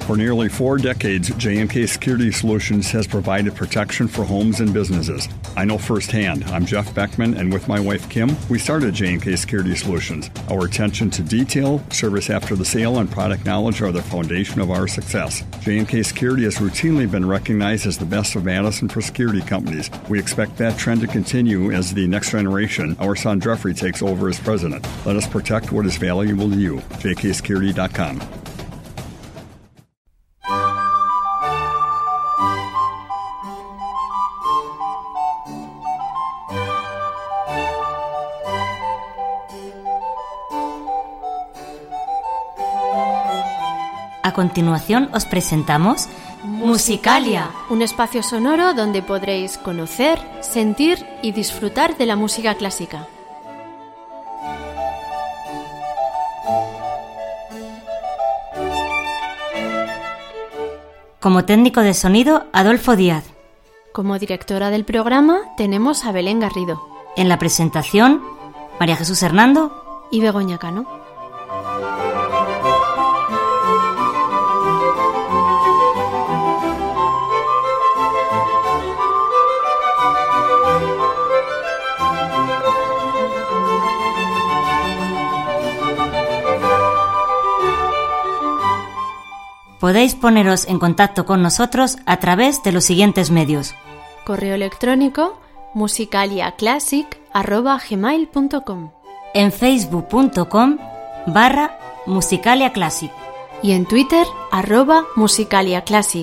For nearly 4 decades, J&K Security Solutions has provided protection for homes and businesses. I know firsthand. I'm Jeff Beckman, and with my wife Kim, we started J&K Security Solutions. Our attention to detail, service after the sale, and product knowledge are the foundation of our success. J&K Security has routinely been recognized as the best of Madison for security companies. We expect that trend to continue as the next generation, our son Jeffrey, takes over as president. Let us protect what is valuable to you. jksecurity.com. A continuación os presentamos Musicalia, un espacio sonoro donde podréis conocer, sentir y disfrutar de la música clásica. Como técnico de sonido, Adolfo Díaz. Como directora del programa tenemos a Belén Garrido. En la presentación, María Jesús Hernando y Begoña Cano. Podéis poneros en contacto con nosotros a través de los siguientes medios. Correo electrónico musicaliaclassic@gmail.com, en facebook.com/musicaliaclassic y en Twitter @musicaliaclassic.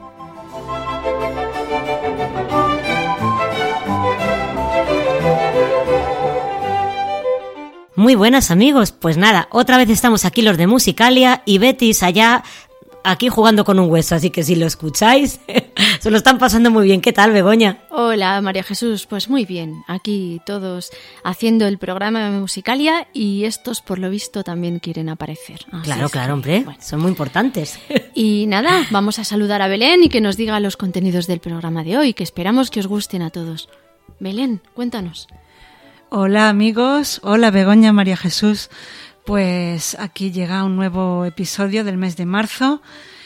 Muy buenas amigos, pues nada, otra vez estamos aquí los de Musicalia y Betis allá aquí jugando con un hueso, así que si lo escucháis, se lo están pasando muy bien. ¿Qué tal, Begoña? Hola, María Jesús, pues muy bien. Aquí todos haciendo el programa de Musicalia y estos, por lo visto, también quieren aparecer. Claro, hombre, bueno, son muy importantes. Y nada, vamos a saludar a Belén y que nos diga los contenidos del programa de hoy, que esperamos que os gusten a todos. Belén, cuéntanos. Hola amigos, hola Begoña, María Jesús. Pues aquí llega un nuevo episodio del mes de marzo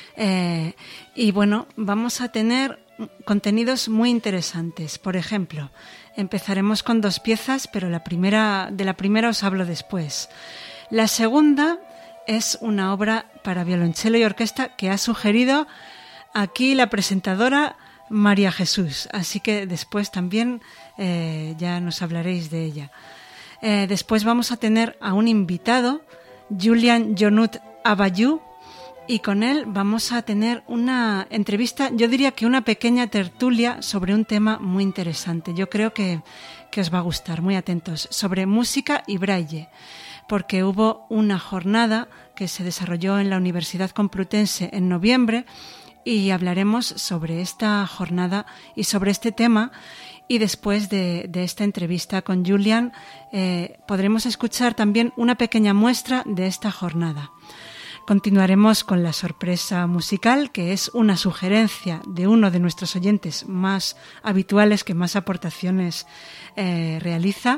y bueno, vamos a tener contenidos muy interesantes. Por ejemplo, empezaremos con 2 piezas, pero de la primera os hablo después. La segunda es una obra para violonchelo y orquesta que ha sugerido aquí la presentadora María Jesús, así que después también ya nos hablaréis de ella. Después vamos a tener a un invitado, Julian Jonut Abayú, y con él vamos a tener una entrevista, yo diría que una pequeña tertulia sobre un tema muy interesante. Yo creo que os va a gustar, muy atentos, sobre música y braille, porque hubo una jornada que se desarrolló en la Universidad Complutense en noviembre y hablaremos sobre esta jornada y sobre este tema. Y después de esta entrevista con Julian podremos escuchar también una pequeña muestra de esta jornada. Continuaremos con la sorpresa musical, que es una sugerencia de uno de nuestros oyentes más habituales que más aportaciones realiza.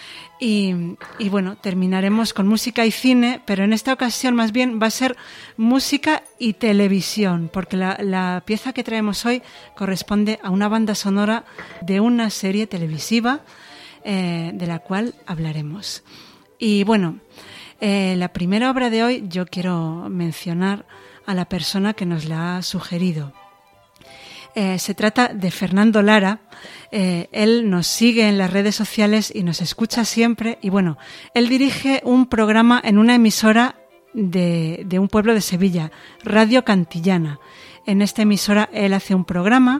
Y bueno, terminaremos con música y cine, pero en esta ocasión más bien va a ser música y televisión, porque la pieza que traemos hoy corresponde a una banda sonora de una serie televisiva de la cual hablaremos. Y bueno, la primera obra de hoy yo quiero mencionar a la persona que nos la ha sugerido. Se trata de Fernando Lara. Él nos sigue en las redes sociales y nos escucha siempre. Y bueno, él dirige un programa en una emisora de un pueblo de Sevilla, Radio Cantillana. En esta emisora él hace un programa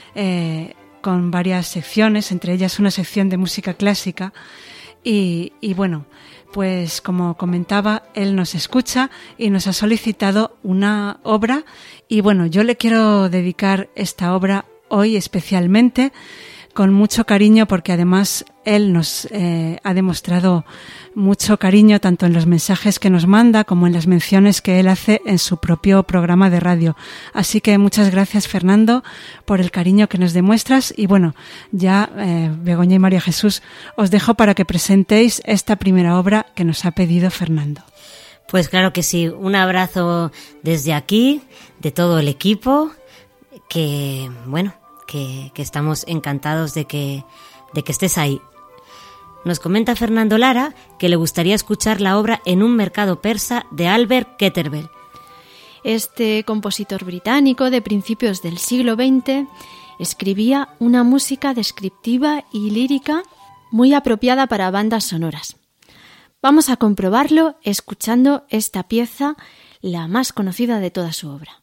con varias secciones, entre ellas una sección de música clásica. Y bueno, pues como comentaba, él nos escucha y nos ha solicitado una obra. Y bueno, yo le quiero dedicar esta obra hoy especialmente, con mucho cariño, porque además él nos ha demostrado mucho cariño tanto en los mensajes que nos manda como en las menciones que él hace en su propio programa de radio. Así que muchas gracias, Fernando, por el cariño que nos demuestras. Y bueno, ya Begoña y María Jesús, os dejo para que presentéis esta primera obra que nos ha pedido Fernando. Pues claro que sí, un abrazo desde aquí, de todo el equipo, que bueno, que estamos encantados de que estés ahí. Nos comenta Fernando Lara que le gustaría escuchar la obra En un mercado persa de Albert Ketterbell. Este compositor británico de principios del siglo XX escribía una música descriptiva y lírica muy apropiada para bandas sonoras. Vamos a comprobarlo escuchando esta pieza, la más conocida de toda su obra.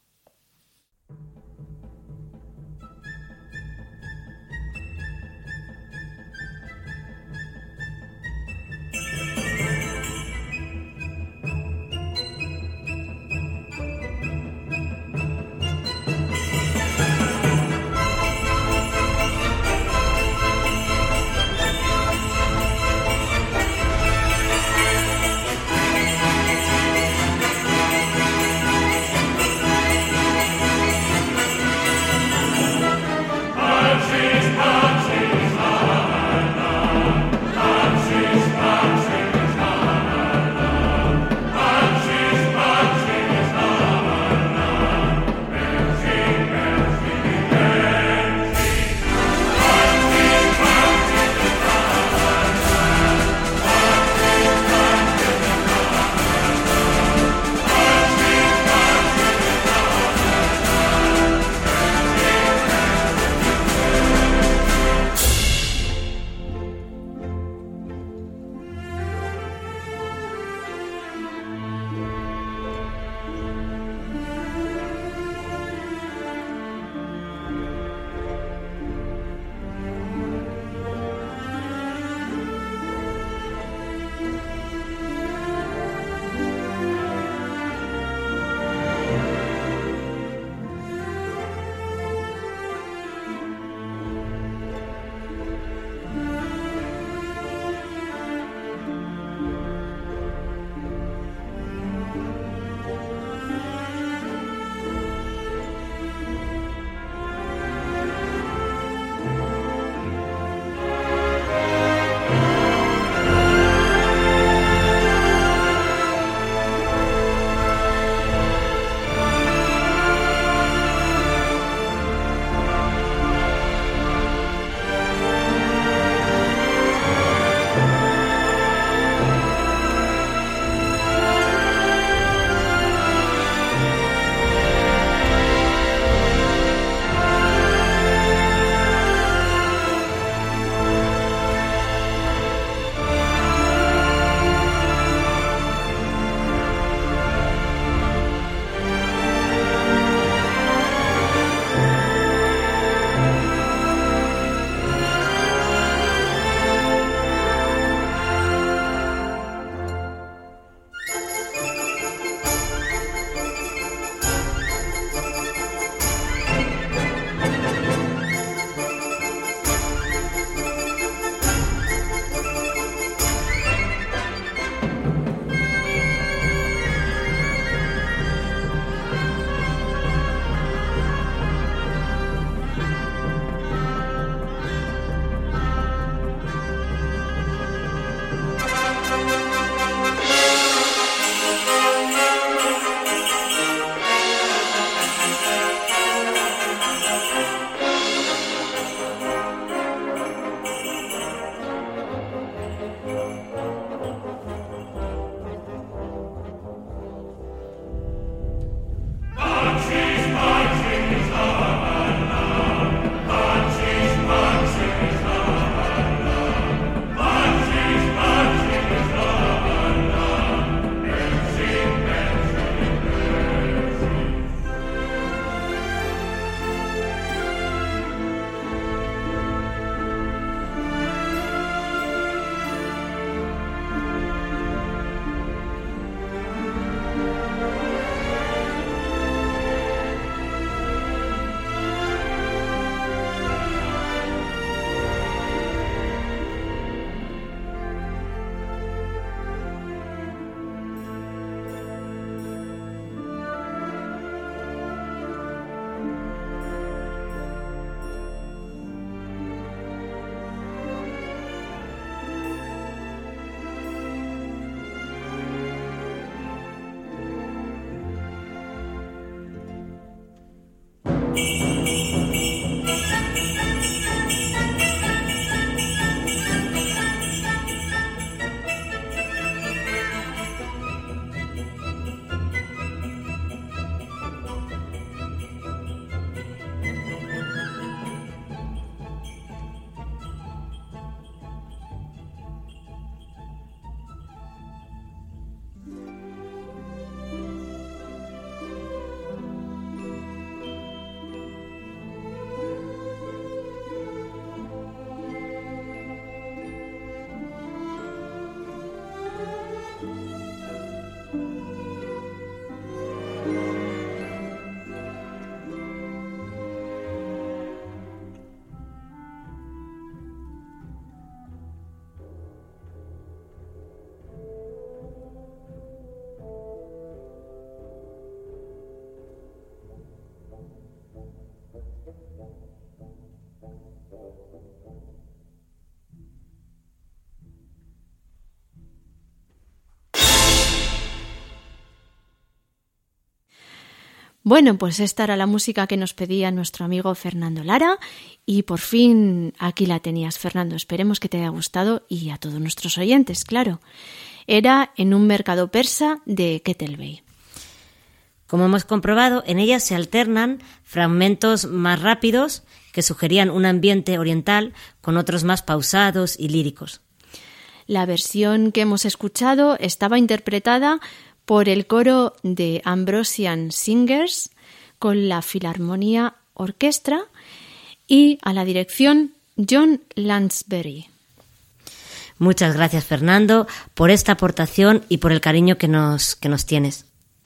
Bueno, pues esta era la música que nos pedía nuestro amigo Fernando Lara y por fin aquí la tenías, Fernando. Esperemos que te haya gustado y a todos nuestros oyentes, claro. Era En un mercado persa de Kettlebey. Como hemos comprobado, en ellas se alternan fragmentos más rápidos que sugerían un ambiente oriental con otros más pausados y líricos. La versión que hemos escuchado estaba interpretada por el coro de Ambrosian Singers con la Filarmonía Orquestra y a la dirección John Lansbury. Muchas gracias, Fernando, por esta aportación y por el cariño que nos tienes.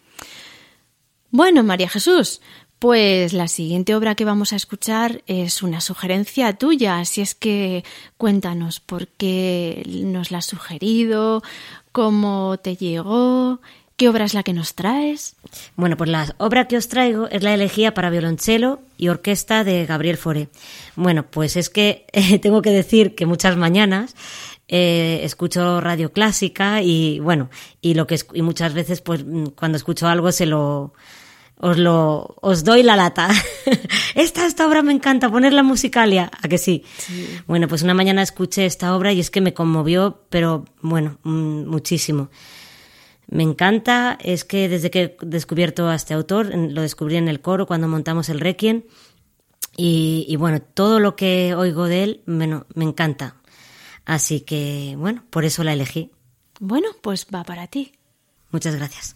Bueno, María Jesús, pues la siguiente obra que vamos a escuchar es una sugerencia tuya, así es que cuéntanos por qué nos la has sugerido, cómo te llegó, qué obra es la que nos traes. Bueno, pues la obra que os traigo es la elegía para violonchelo y orquesta de Gabriel Fauré. Bueno, pues es que tengo que decir que muchas mañanas escucho radio clásica y bueno, y muchas veces pues cuando escucho algo os doy la lata. Esta obra me encanta, ponerla musicalia, ¿a que sí? Sí? Bueno, pues una mañana escuché esta obra y es que me conmovió, pero bueno, muchísimo. Me encanta, es que desde que he descubierto a este autor, lo descubrí en el coro cuando montamos el Requiem y bueno, todo lo que oigo de él me encanta. Así que bueno, por eso la elegí. Bueno, pues va para ti. Muchas gracias.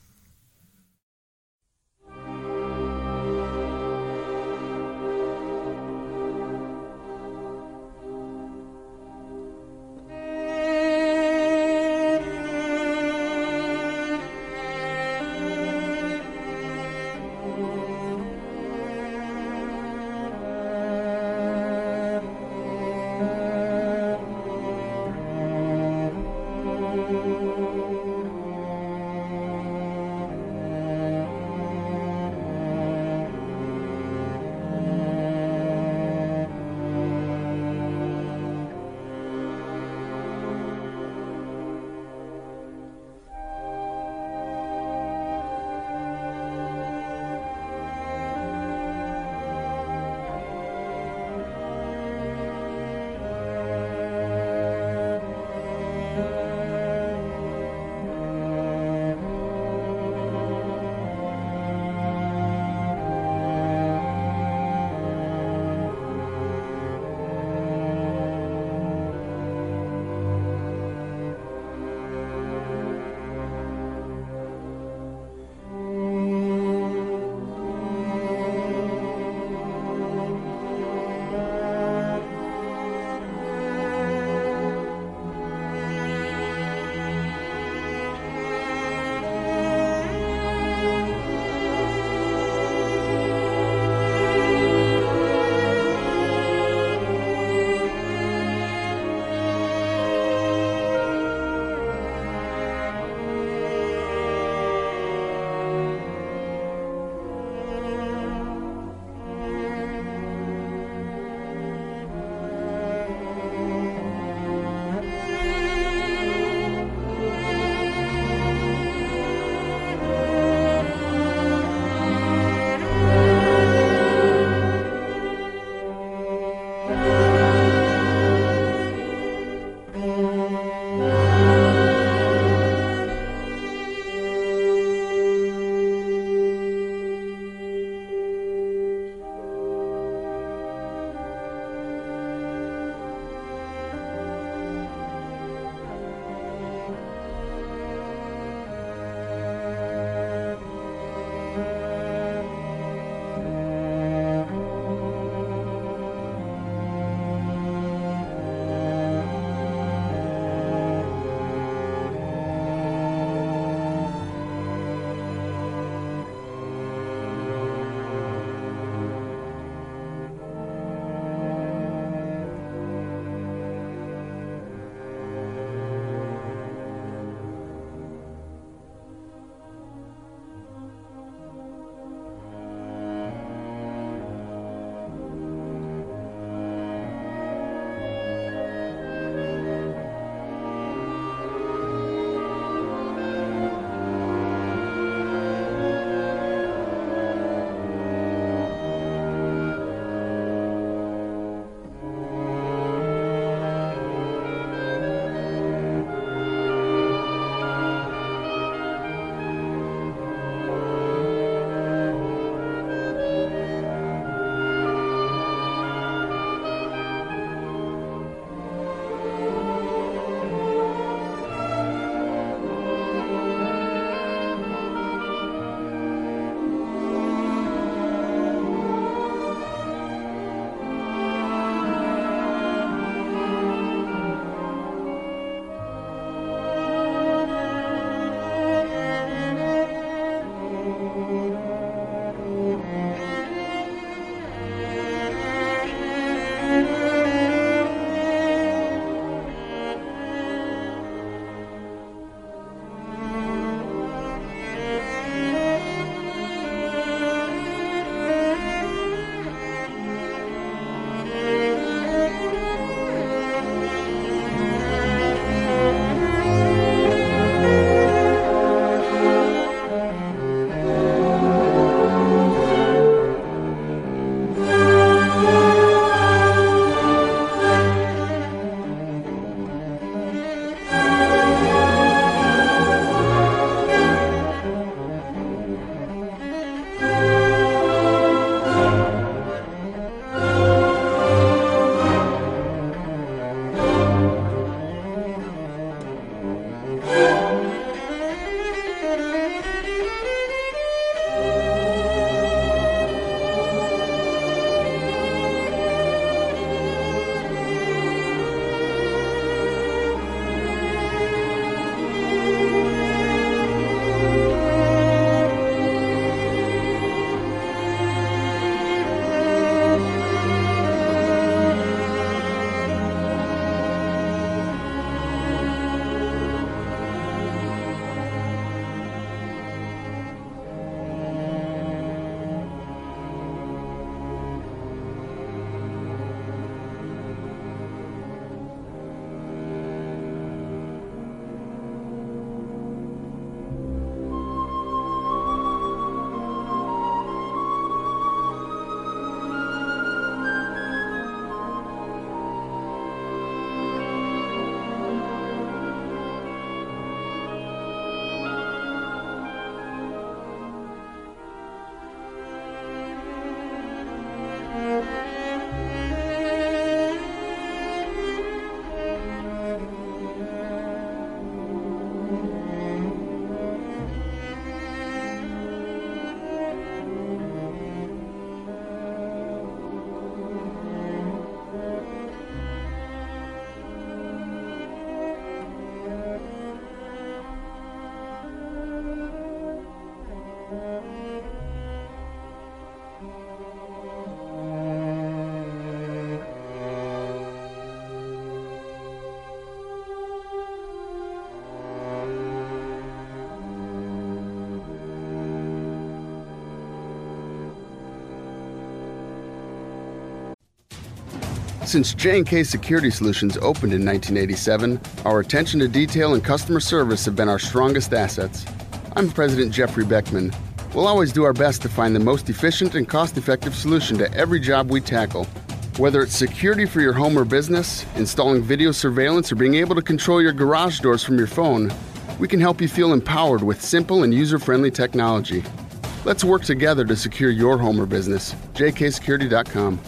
Since J&K Security Solutions opened in 1987, our attention to detail and customer service have been our strongest assets. I'm President Jeffrey Beckman. We'll always do our best to find the most efficient and cost-effective solution to every job we tackle. Whether it's security for your home or business, installing video surveillance, or being able to control your garage doors from your phone, we can help you feel empowered with simple and user-friendly technology. Let's work together to secure your home or business. jksecurity.com.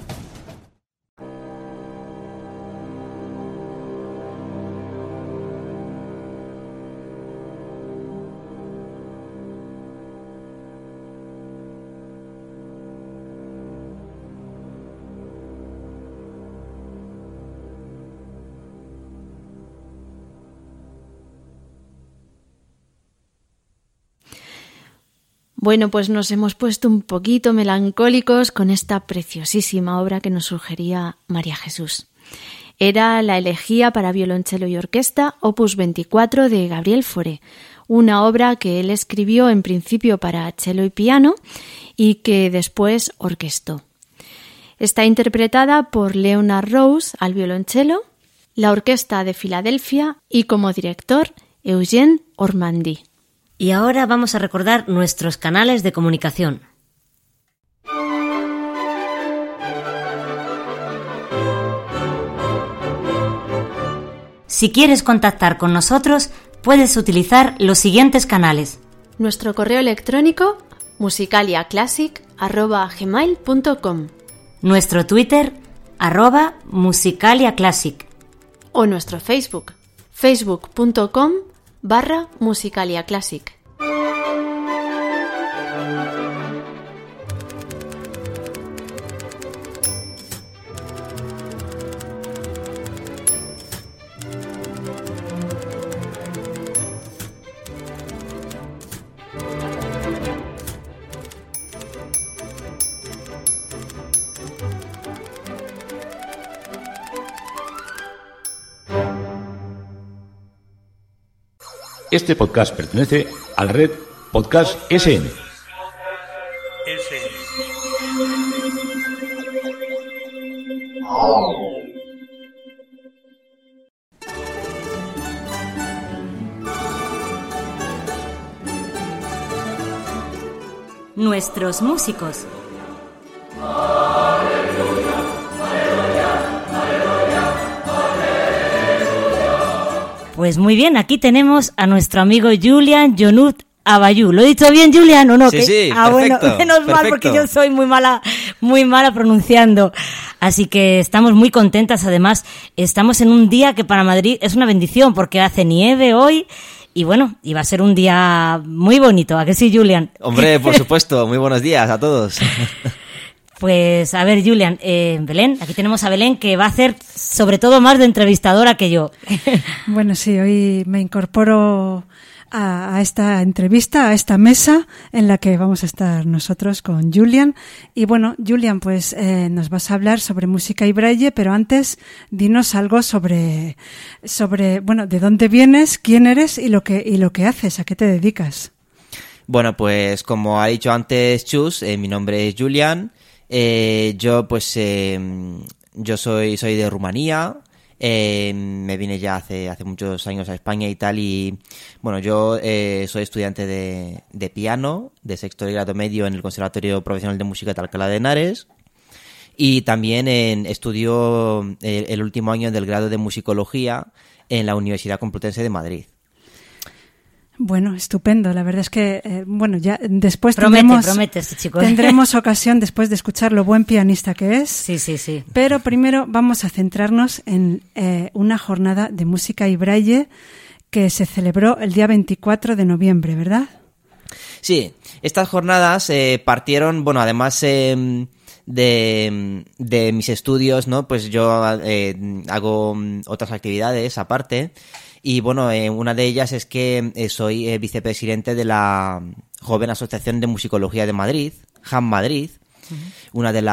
Bueno, pues nos hemos puesto un poquito melancólicos con esta preciosísima obra que nos sugería María Jesús. Era la Elegía para violonchelo y orquesta, opus 24 de Gabriel Fauré, una obra que él escribió en principio para cello y piano y que después orquestó. Está interpretada por Leonard Rose al violonchelo, la Orquesta de Filadelfia y como director Eugène Ormandy. Y ahora vamos a recordar nuestros canales de comunicación. Si quieres contactar con nosotros, puedes utilizar los siguientes canales. Nuestro correo electrónico musicaliaclassic@gmail.com, nuestro Twitter @musicaliaclassic o nuestro Facebook facebook.com/musicaliaclassic. Este podcast pertenece a la red Podcast SN. Nuestros músicos. Pues muy bien, aquí tenemos a nuestro amigo Julian Jonut Abayú. ¿Lo he dicho bien, Julian, o no? Sí, sí, perfecto, bueno, menos perfecto. mal, porque yo soy muy mala pronunciando. Así que estamos muy contentas. Además, estamos en un día que para Madrid es una bendición, porque hace nieve hoy. Y bueno, y va a ser un día muy bonito. ¿A que sí, Julian? Hombre, por supuesto. Muy buenos días a todos. Pues a ver, Julian, Belén, aquí tenemos a Belén, que va a hacer sobre todo más de entrevistadora que yo. Bueno, sí, hoy me incorporo a esta entrevista, a esta mesa en la que vamos a estar nosotros con Julian. Y bueno, Julian, pues nos vas a hablar sobre música y braille, pero antes dinos algo sobre bueno, de dónde vienes, quién eres y lo que haces, a qué te dedicas. Bueno, pues como ha dicho antes Chus, mi nombre es Julian. Yo soy de Rumanía. Me vine ya hace muchos años a España y tal, y bueno, yo soy estudiante de piano de sexto de grado medio en el Conservatorio Profesional de Música de Alcalá de Henares, y también estudio el último año del grado de musicología en la Universidad Complutense de Madrid. Bueno, estupendo. La verdad es que, bueno, ya después promete este chico. Tendremos ocasión después de escuchar lo buen pianista que es. Sí, sí, sí. Pero primero vamos a centrarnos en una jornada de música y braille que se celebró el día 24 de noviembre, ¿verdad? Sí, estas jornadas partieron, bueno, además de mis estudios, ¿no? Pues yo hago otras actividades aparte. Y bueno, una de ellas es que soy vicepresidente de la Joven Asociación de Musicología de Madrid, JAM Madrid, una de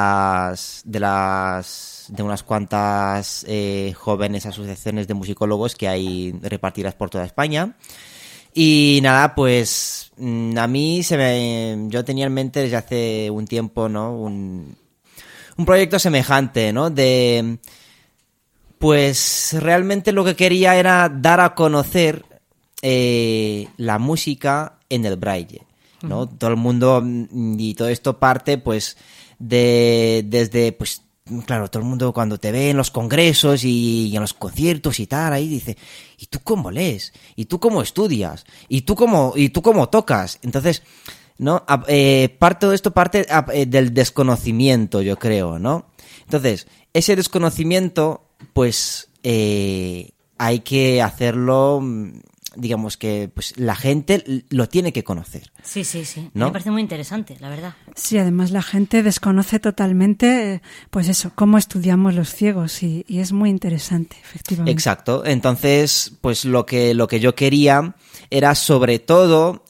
unas cuantas jóvenes asociaciones de musicólogos que hay repartidas por toda España. Y nada, pues a mí yo tenía en mente desde hace un tiempo, ¿no? Un proyecto semejante, ¿no? De Pues realmente lo que quería era dar a conocer la música en el braille, ¿no? Todo el mundo, y todo esto parte pues desde pues claro, todo el mundo cuando te ve en los congresos y en los conciertos y tal, ahí dice, ¿y tú cómo lees? ¿Y tú cómo estudias? ¿Y tú cómo tocas? Entonces, ¿no? Todo esto parte del desconocimiento, yo creo, ¿no? Entonces, ese desconocimiento, pues, hay que hacerlo, digamos que pues la gente lo tiene que conocer. Sí, ¿no? Me parece muy interesante, la verdad. Sí, además la gente desconoce totalmente, pues eso, cómo estudiamos los ciegos y es muy interesante, efectivamente. Exacto. Entonces, pues lo que yo quería era sobre todo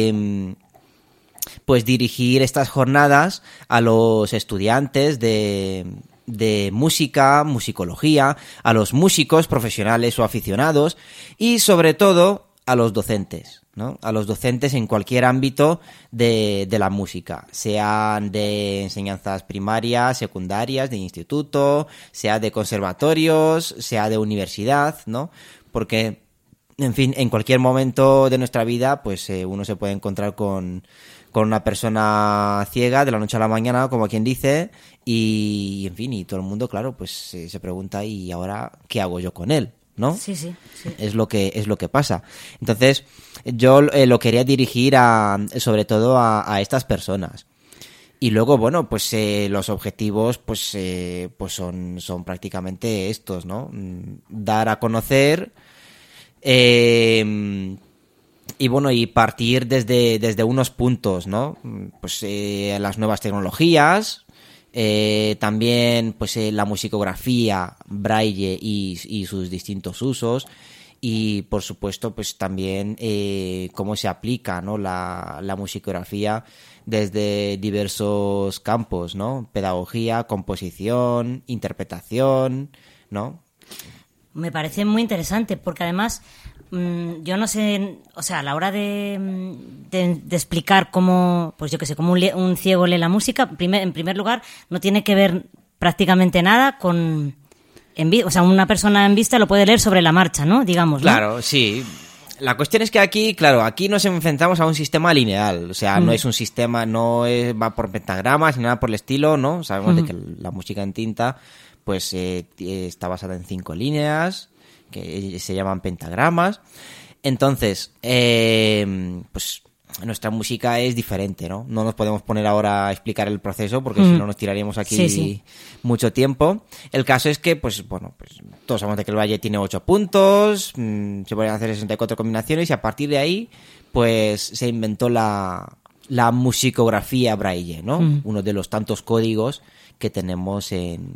pues dirigir estas jornadas a los estudiantes de música, musicología, a los músicos profesionales o aficionados y sobre todo a los docentes, ¿no? A los docentes en cualquier ámbito de la música, sean de enseñanzas primarias, secundarias, de instituto, sea de conservatorios, sea de universidad, ¿no? Porque, en fin, en cualquier momento de nuestra vida, pues uno se puede encontrar con una persona ciega de la noche a la mañana, como quien dice, y en fin, y todo el mundo, claro, pues se pregunta, ¿y ahora qué hago yo con él? ¿No? Sí. Es lo que pasa. Entonces, yo lo quería dirigir sobre todo a estas personas. Y luego, bueno, pues los objetivos pues son prácticamente estos, ¿no? Dar a conocer y bueno, y partir desde unos puntos, ¿no? Pues las nuevas tecnologías, también pues la musicografía, braille y sus distintos usos, y por supuesto pues también cómo se aplica, ¿no? la musicografía desde diversos campos, ¿no? Pedagogía, composición, interpretación, ¿no? Me parece muy interesante porque además yo no sé, o sea, a la hora de explicar cómo, pues yo qué sé, cómo un ciego lee la música, en primer lugar, no tiene que ver prácticamente nada con... o sea, una persona en vista lo puede leer sobre la marcha, ¿no? Digamos, ¿no? Claro, sí. La cuestión es que aquí nos enfrentamos a un sistema lineal, o sea, no es un sistema, va por pentagramas ni nada por el estilo, ¿no? Sabemos de que la música en tinta, pues está basada en 5 líneas, que se llaman pentagramas. Entonces, pues nuestra música es diferente, ¿no? No nos podemos poner ahora a explicar el proceso porque si no nos tiraríamos aquí mucho tiempo. El caso es que, pues bueno, pues todos sabemos de que el braille tiene 8 puntos, se pueden hacer 64 combinaciones y a partir de ahí, pues se inventó la musicografía braille, ¿no? Uno de los tantos códigos que tenemos en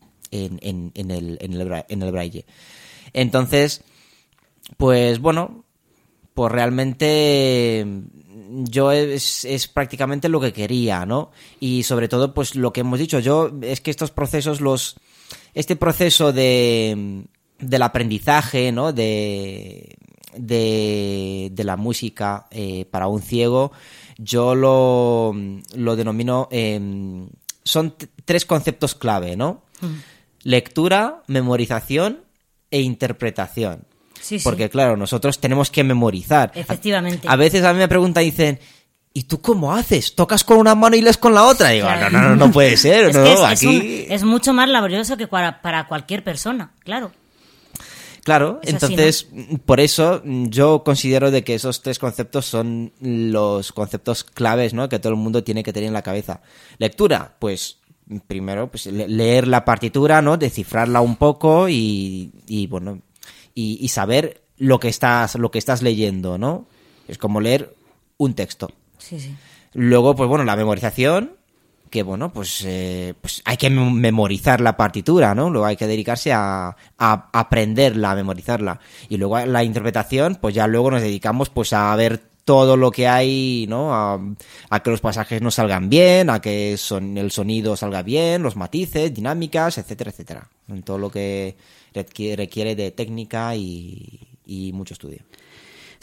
el braille. Entonces, pues bueno, pues realmente yo es prácticamente lo que quería, ¿no? Y sobre todo, pues lo que hemos dicho, es que estos procesos, este proceso del aprendizaje, ¿no? De la música para un ciego, yo lo denomino, son 3 conceptos clave, ¿no? Lectura, memorización e interpretación. Sí. Porque claro, nosotros tenemos que memorizar. Efectivamente. A veces a mí me preguntan y dicen, ¿y tú cómo haces? ¿Tocas con una mano y lees con la otra? Y digo, claro. No puede ser. Es no, que aquí... es mucho más laborioso que para cualquier persona, claro. Claro, es entonces, así, ¿no? Por eso yo considero de que esos 3 conceptos son los conceptos claves, ¿no? Que todo el mundo tiene que tener en la cabeza. Lectura, pues primero pues leer la partitura, ¿no? Descifrarla un poco y bueno, y saber lo que estás leyendo, ¿no? Es como leer un texto. Sí. Luego, pues bueno, la memorización, que bueno, pues hay que memorizar la partitura, ¿no? Luego hay que dedicarse a aprenderla, a memorizarla. Y luego la interpretación, pues ya luego nos dedicamos pues a ver todo lo que hay, ¿no? A que los pasajes nos salgan bien, a que el sonido salga bien, los matices, dinámicas, etcétera, etcétera. En todo lo que requiere de técnica y mucho estudio.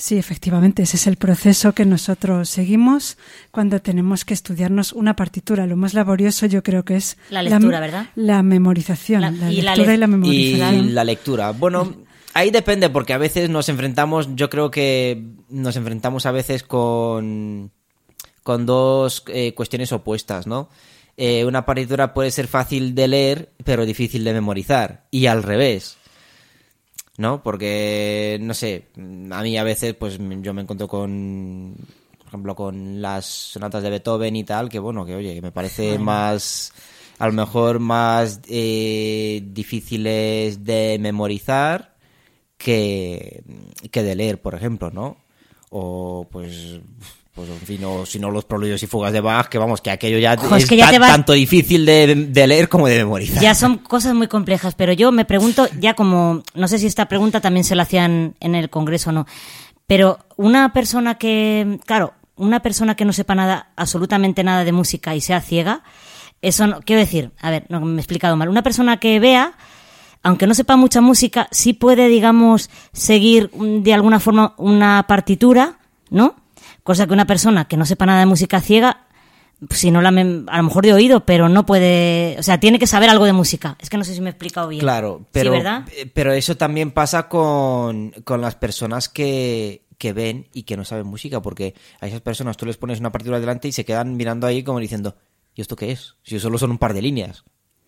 Sí, efectivamente, ese es el proceso que nosotros seguimos cuando tenemos que estudiarnos una partitura. Lo más laborioso yo creo que es la lectura, ¿verdad? La memorización, la lectura y la memorización. Y la lectura. Bueno, ahí depende, porque a veces yo creo que nos enfrentamos a veces con dos cuestiones opuestas, ¿no? Una partitura puede ser fácil de leer, pero difícil de memorizar. Y al revés, ¿no? Porque, no sé, a mí a veces pues yo me encuentro por ejemplo, con las sonatas de Beethoven y tal, que bueno, que oye, que me parece más, a lo mejor más difíciles de memorizar que de leer, por ejemplo, ¿no? O pues en fin, o si no los Preludios y Fugas de Bach, que vamos, que aquello ya es que ya tanto difícil de leer como de memorizar. Ya son cosas muy complejas, pero yo me pregunto, ya como, no sé si esta pregunta también se la hacían en el Congreso o no, pero una persona que no sepa nada, absolutamente nada de música y sea ciega, eso no, quiero decir, a ver, no me he explicado mal, una persona que vea, aunque no sepa mucha música, sí puede, digamos, seguir de alguna forma una partitura, ¿no? Cosa que una persona que no sepa nada de música ciega, si no a lo mejor de oído, pero no puede, o sea, tiene que saber algo de música. Es que no sé si me he explicado bien. Claro, pero, ¿sí, verdad? Pero eso también pasa con las personas que ven y que no saben música, porque a esas personas tú les pones una partitura delante y se quedan mirando ahí como diciendo, ¿y esto qué es? Si solo son un par de líneas.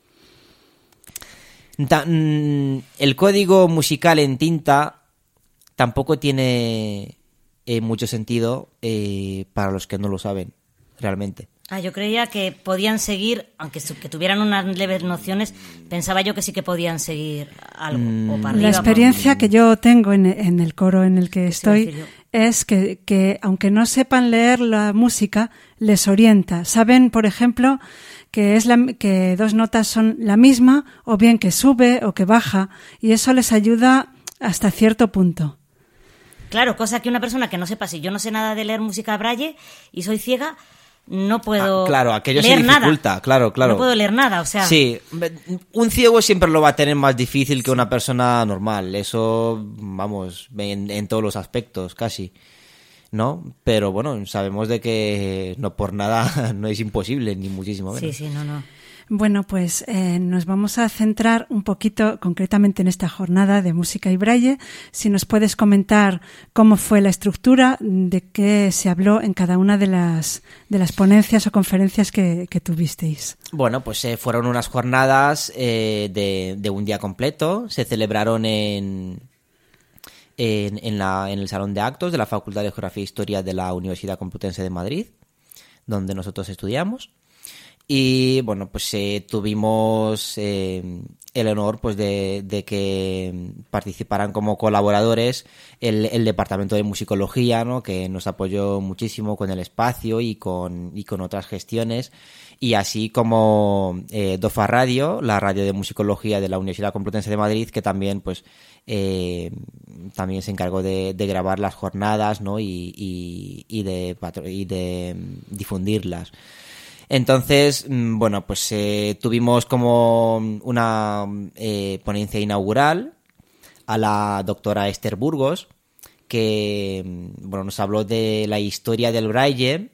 El código musical en tinta tampoco tiene mucho sentido para los que no lo saben realmente. Yo creía que podían seguir, aunque que tuvieran unas leves nociones, pensaba yo que sí que podían seguir algo o para arriba. La experiencia que yo tengo en el coro en el que estoy es que aunque no sepan leer la música, les orienta. Saben, por ejemplo, que dos notas son la misma, o bien que sube o que baja, y eso les ayuda hasta cierto punto. Claro, cosa que una persona que no sepa, si yo no sé nada de leer música braille y soy ciega, no puedo claro, aquello leer se dificulta, nada. Claro. No puedo leer nada, o sea... Sí, un ciego siempre lo va a tener más difícil que una persona normal, eso, vamos, en todos los aspectos, casi, ¿no? Pero bueno, sabemos de que no por nada no es imposible, ni muchísimo menos. Sí, no. Bueno, pues nos vamos a centrar un poquito concretamente en esta jornada de música y braille. Si nos puedes comentar cómo fue la estructura, de qué se habló en cada una de las ponencias o conferencias que tuvisteis. Bueno, pues fueron unas jornadas de un día completo. Se celebraron en el Salón de Actos de la Facultad de Geografía e Historia de la Universidad Complutense de Madrid, donde nosotros estudiamos. Y bueno, pues tuvimos el honor pues de que participaran como colaboradores el Departamento de Musicología, ¿no? Que nos apoyó muchísimo con el espacio y con otras gestiones, y así como DOFA Radio, la radio de musicología de la Universidad Complutense de Madrid, que también pues también se encargó de grabar las jornadas, ¿no? y de difundirlas. Entonces, bueno, pues tuvimos como una ponencia inaugural a la doctora Esther Burgos, que bueno, nos habló de la historia del braille,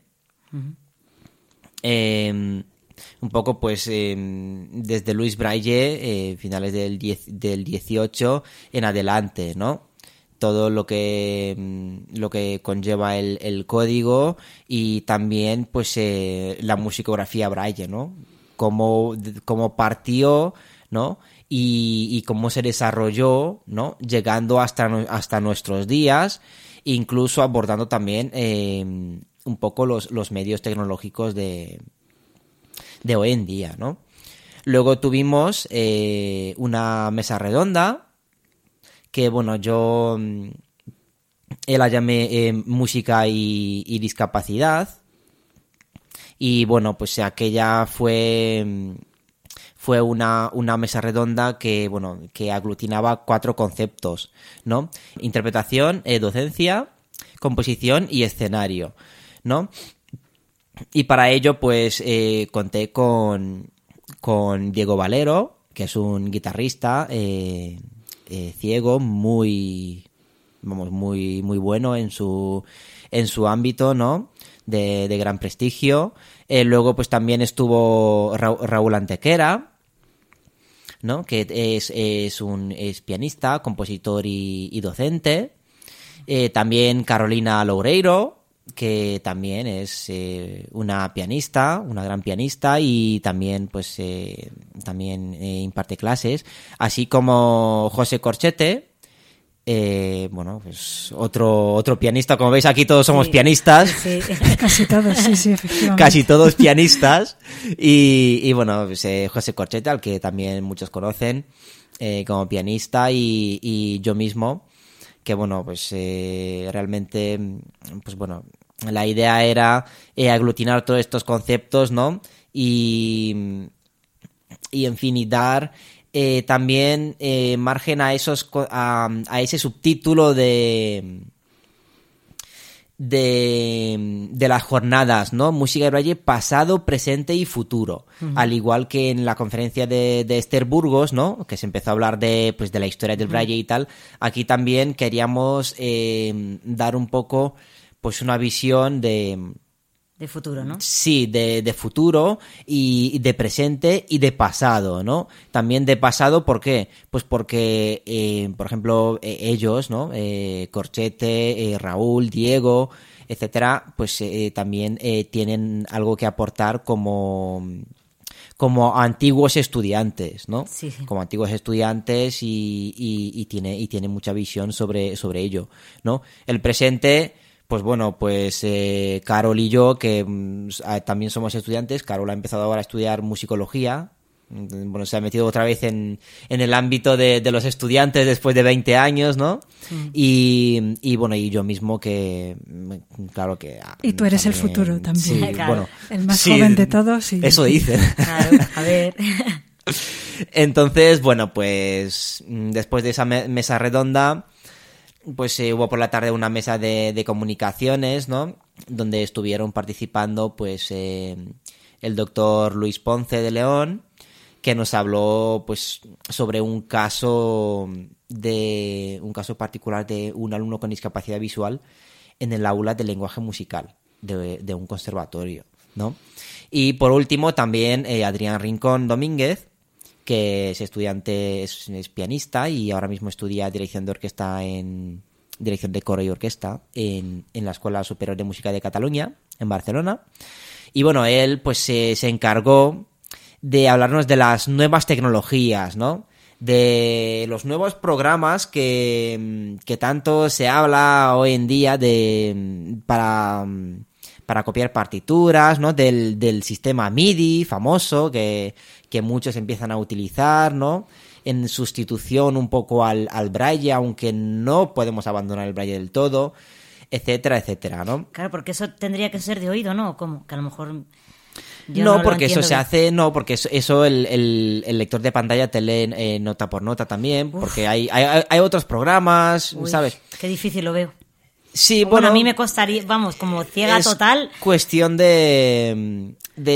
un poco pues desde Louis Braille, finales del 18 en adelante, ¿no? Todo lo que conlleva el código, y también pues la musicografía braille, ¿no? Cómo partió, ¿no? Y cómo se desarrolló, ¿no? Llegando hasta nuestros días, incluso abordando también un poco los medios tecnológicos de hoy en día, ¿no? Luego tuvimos una mesa redonda que, bueno, yo la llamé música y discapacidad, y bueno, pues aquella fue una mesa redonda que, bueno, que aglutinaba 4 conceptos, ¿no? Interpretación, docencia, composición y escenario, ¿no? Y para ello pues conté con Diego Valero, que es un guitarrista ciego muy vamos, muy bueno en su ámbito, ¿no? De gran prestigio. Luego pues también estuvo Raúl Antequera, ¿no? Que es pianista, compositor y docente. También Carolina Loureiro, que también es una pianista, una gran pianista, y también pues imparte clases, así como José Corchete. Bueno, pues otro pianista, como veis aquí todos somos pianistas. Sí. Casi todos, sí, efectivamente. Casi todos pianistas. Y bueno, pues, José Corchete, al que también muchos conocen como pianista, y yo mismo, que bueno, pues realmente, pues bueno, la idea era aglutinar todos estos conceptos, ¿no? Y en fin, y dar también margen a ese subtítulo de las jornadas, ¿no? Música de Braille pasado, presente y futuro. Uh-huh. Al igual que en la conferencia de Esther Burgos, ¿no? Que se empezó a hablar de la historia del Braille y tal. Aquí también queríamos dar un poco pues una visión de futuro, ¿no? Sí, de futuro y de presente y de pasado, ¿no? También de pasado, ¿por qué? Pues porque, por ejemplo, ellos, ¿no? Corchete, Raúl, Diego, etcétera, pues también tienen algo que aportar como antiguos estudiantes, ¿no? Sí. Como antiguos estudiantes y tiene mucha visión sobre ello, ¿no? El presente, pues bueno, pues Carol y yo, que también somos estudiantes. Carol ha empezado ahora a estudiar musicología. Bueno, se ha metido otra vez en el ámbito de los estudiantes después de 20 años, ¿no? Y bueno, y yo mismo que, claro que... Y tú eres también, el futuro también. Sí, claro. Bueno, el más joven de todos. Y... Eso dicen. Claro, a ver... Entonces, bueno, pues después de esa mesa redonda, pues hubo por la tarde una mesa de comunicaciones, ¿no? Donde estuvieron participando pues el doctor Luis Ponce de León, que nos habló pues sobre un caso particular de un alumno con discapacidad visual en el aula de lenguaje musical de un conservatorio, ¿no? Y por último también Adrián Rincón Domínguez, que es estudiante, es pianista y ahora mismo estudia dirección de orquesta dirección de coro y orquesta en la Escuela Superior de Música de Cataluña, en Barcelona. Y bueno, él pues se encargó de hablarnos de las nuevas tecnologías, ¿no? De los nuevos programas que tanto se habla hoy en día para copiar partituras, ¿no? Del sistema MIDI famoso que muchos empiezan a utilizar, ¿no? En sustitución un poco al braille, aunque no podemos abandonar el braille del todo, etcétera, etcétera, ¿no? Claro, porque eso tendría que ser de oído, ¿no? ¿Cómo? Que a lo mejor... No, porque eso se hace, no, porque eso el lector de pantalla te lee nota por nota también, porque hay otros programas, ¿sabes? Qué difícil lo veo. Sí, bueno, a mí me costaría, vamos, como ciega total. Cuestión de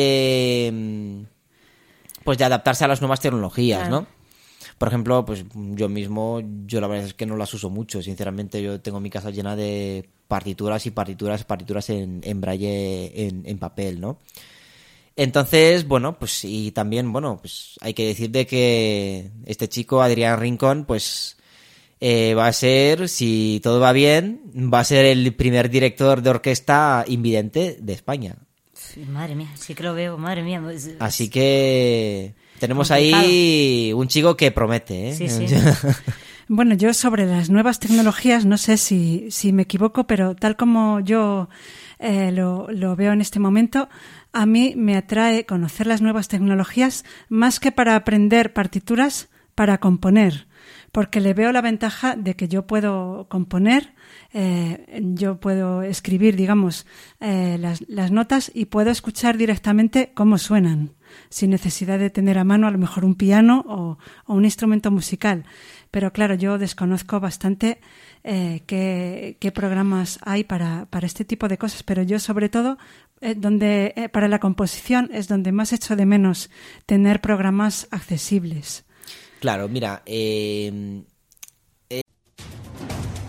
adaptarse a las nuevas tecnologías, claro, ¿no? Por ejemplo, pues yo la verdad es que no las uso mucho, sinceramente. Yo tengo mi casa llena de partituras y partituras en braille en papel, ¿no? Entonces, bueno, pues y también, bueno, pues hay que decir de que este chico, Adrián Rincón, pues va a ser, si todo va bien, va a ser el primer director de orquesta invidente de España. Madre mía, sí que lo veo, madre mía. Así que tenemos ahí un chico que promete, ¿eh? Sí, sí. Bueno, yo sobre las nuevas tecnologías, no sé si me equivoco, pero tal como yo lo veo en este momento, a mí me atrae conocer las nuevas tecnologías más que para aprender partituras, para componer, porque le veo la ventaja de que yo puedo componer, yo puedo escribir, digamos, las notas y puedo escuchar directamente cómo suenan, sin necesidad de tener a mano a lo mejor un piano o un instrumento musical. Pero claro, yo desconozco bastante qué programas hay para este tipo de cosas, pero yo sobre todo para la composición es donde más echo de menos tener programas accesibles. Claro, mira,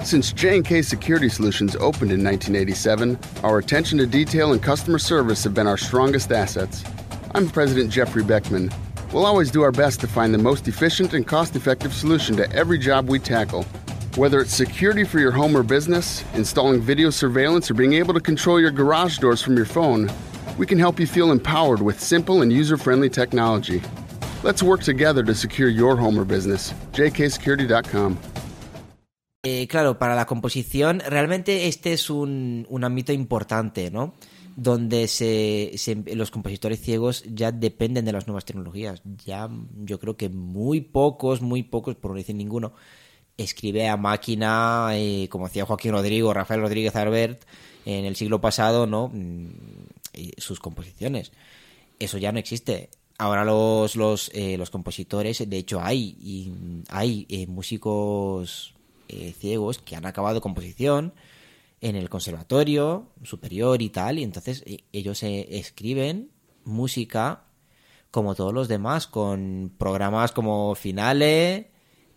Since J&K Security Solutions opened in 1987, our attention to detail and customer service have been our strongest assets. I'm President Jeffrey Beckman. We'll always do our best to find the most efficient and cost-effective solution to every job we tackle. Whether it's security for your home or business, installing video surveillance, or being able to control your garage doors from your phone, we can help you feel empowered with simple and user-friendly technology. Let's work together to secure your home or business. jksecurity.com. Claro, para la composición, realmente este es un ámbito importante, ¿no? Donde los compositores ciegos ya dependen de las nuevas tecnologías. Ya yo creo que muy pocos, por no decir ninguno, escribe a máquina, como hacía Joaquín Rodrigo, Rafael Rodríguez Arbert en el siglo pasado, ¿no? Sus composiciones. Eso ya no existe. Ahora los compositores, de hecho hay músicos ciegos que han acabado composición en el conservatorio superior y tal, y entonces ellos escriben música como todos los demás, con programas como Finale,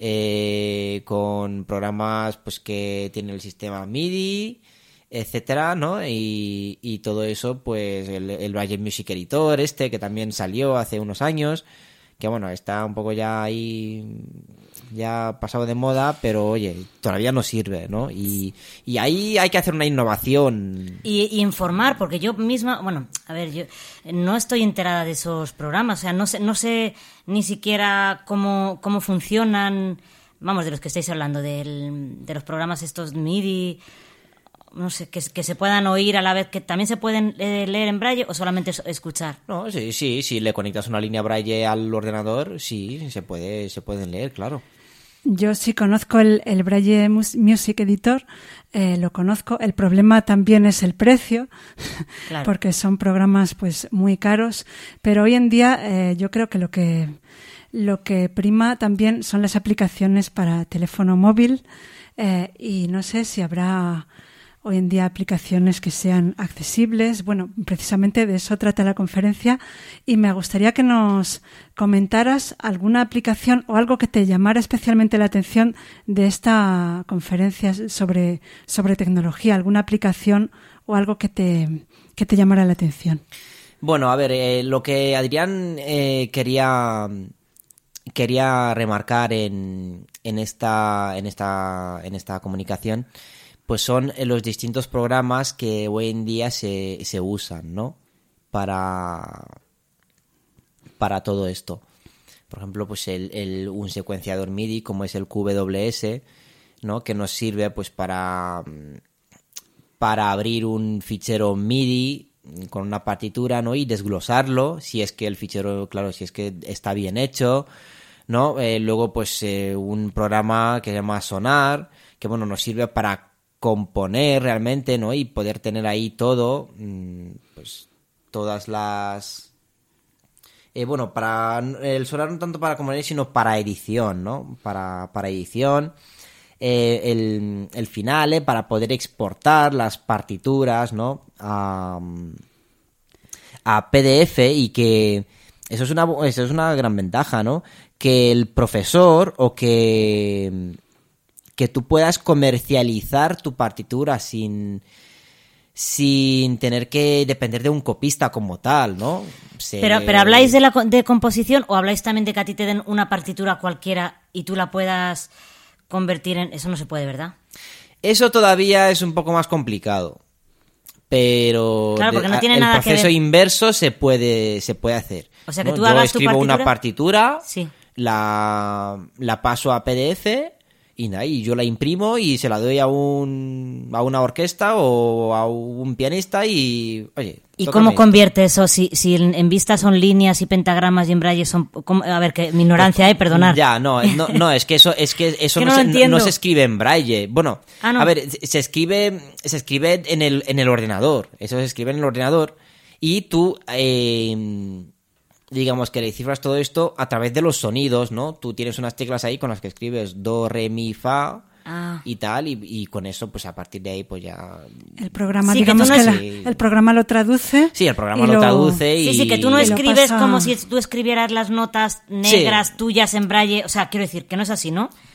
con programas pues que tienen el sistema MIDI, etcétera, ¿no? Y todo eso, pues el Braille Music Editor que también salió hace unos años, que bueno, está un poco ya ahí, ya pasado de moda, pero oye, todavía no sirve, ¿no? Y ahí hay que hacer una innovación. Y informar, porque yo misma, bueno, a ver, yo no estoy enterada de esos programas, o sea, no sé ni siquiera cómo funcionan, vamos, de los que estáis hablando, de los programas estos MIDI, no sé, que se puedan oír a la vez, que también se pueden leer en braille o solamente escuchar. No, sí, si le conectas una línea braille al ordenador, sí, se pueden leer, claro. Yo sí conozco el Braille Music Editor, lo conozco. El problema también es el precio, claro, porque son programas pues muy caros, pero hoy en día yo creo que lo que prima también son las aplicaciones para teléfono móvil, y no sé si habrá hoy en día aplicaciones que sean accesibles. Bueno, precisamente de eso trata la conferencia, y me gustaría que nos comentaras alguna aplicación o algo que te llamara especialmente la atención de esta conferencia sobre tecnología, alguna aplicación o algo que te llamara la atención. Bueno, a ver, lo que Adrián quería remarcar en esta comunicación, pues son los distintos programas que hoy en día se usan, ¿no? Para todo esto. Por ejemplo, pues un secuenciador MIDI como es el QWS, ¿no? Que nos sirve pues para abrir un fichero MIDI con una partitura, ¿no? Y desglosarlo, si es que el fichero, claro, si es que está bien hecho, ¿no? Luego pues un programa que se llama Sonar, que bueno, nos sirve para componer realmente, ¿no? Y poder tener ahí todo, pues todas las... bueno, para el Sonar no tanto para componer, sino para edición, ¿no? Para edición. El Finale, para poder exportar las partituras, ¿no? A PDF, y que eso es una gran ventaja, ¿no? Que el profesor o que tú puedas comercializar tu partitura sin tener que depender de un copista como tal, ¿no? Pero ¿habláis de composición o habláis también de que a ti te den una partitura cualquiera y tú la puedas convertir en... Eso no se puede, ¿verdad? Eso todavía es un poco más complicado, pero claro, porque no tiene nada que ver. El proceso inverso se puede hacer. O sea, que ¿no? tú hagas tu partitura. Yo escribo una partitura, sí, la paso a PDF y yo la imprimo y se la doy a una orquesta o a un pianista y, oye... ¿Y cómo convierte eso? Si en vista son líneas y pentagramas y en braille son... A ver, que mi ignorancia, perdonar. Ya, no, es que eso no se escribe en braille. Bueno, no. A ver, se escribe en el ordenador. Eso se escribe en el ordenador y tú... digamos que le cifras todo esto a través de los sonidos, ¿no? Tú tienes unas teclas ahí con las que escribes do, re, mi, fa y tal, y con eso, pues a partir de ahí, pues ya... El programa, sí, digamos que el programa lo traduce. Sí, el programa lo traduce y... Sí, que tú no escribes como si tú escribieras las notas negras tuyas en braille, o sea, quiero decir que no es así, ¿no?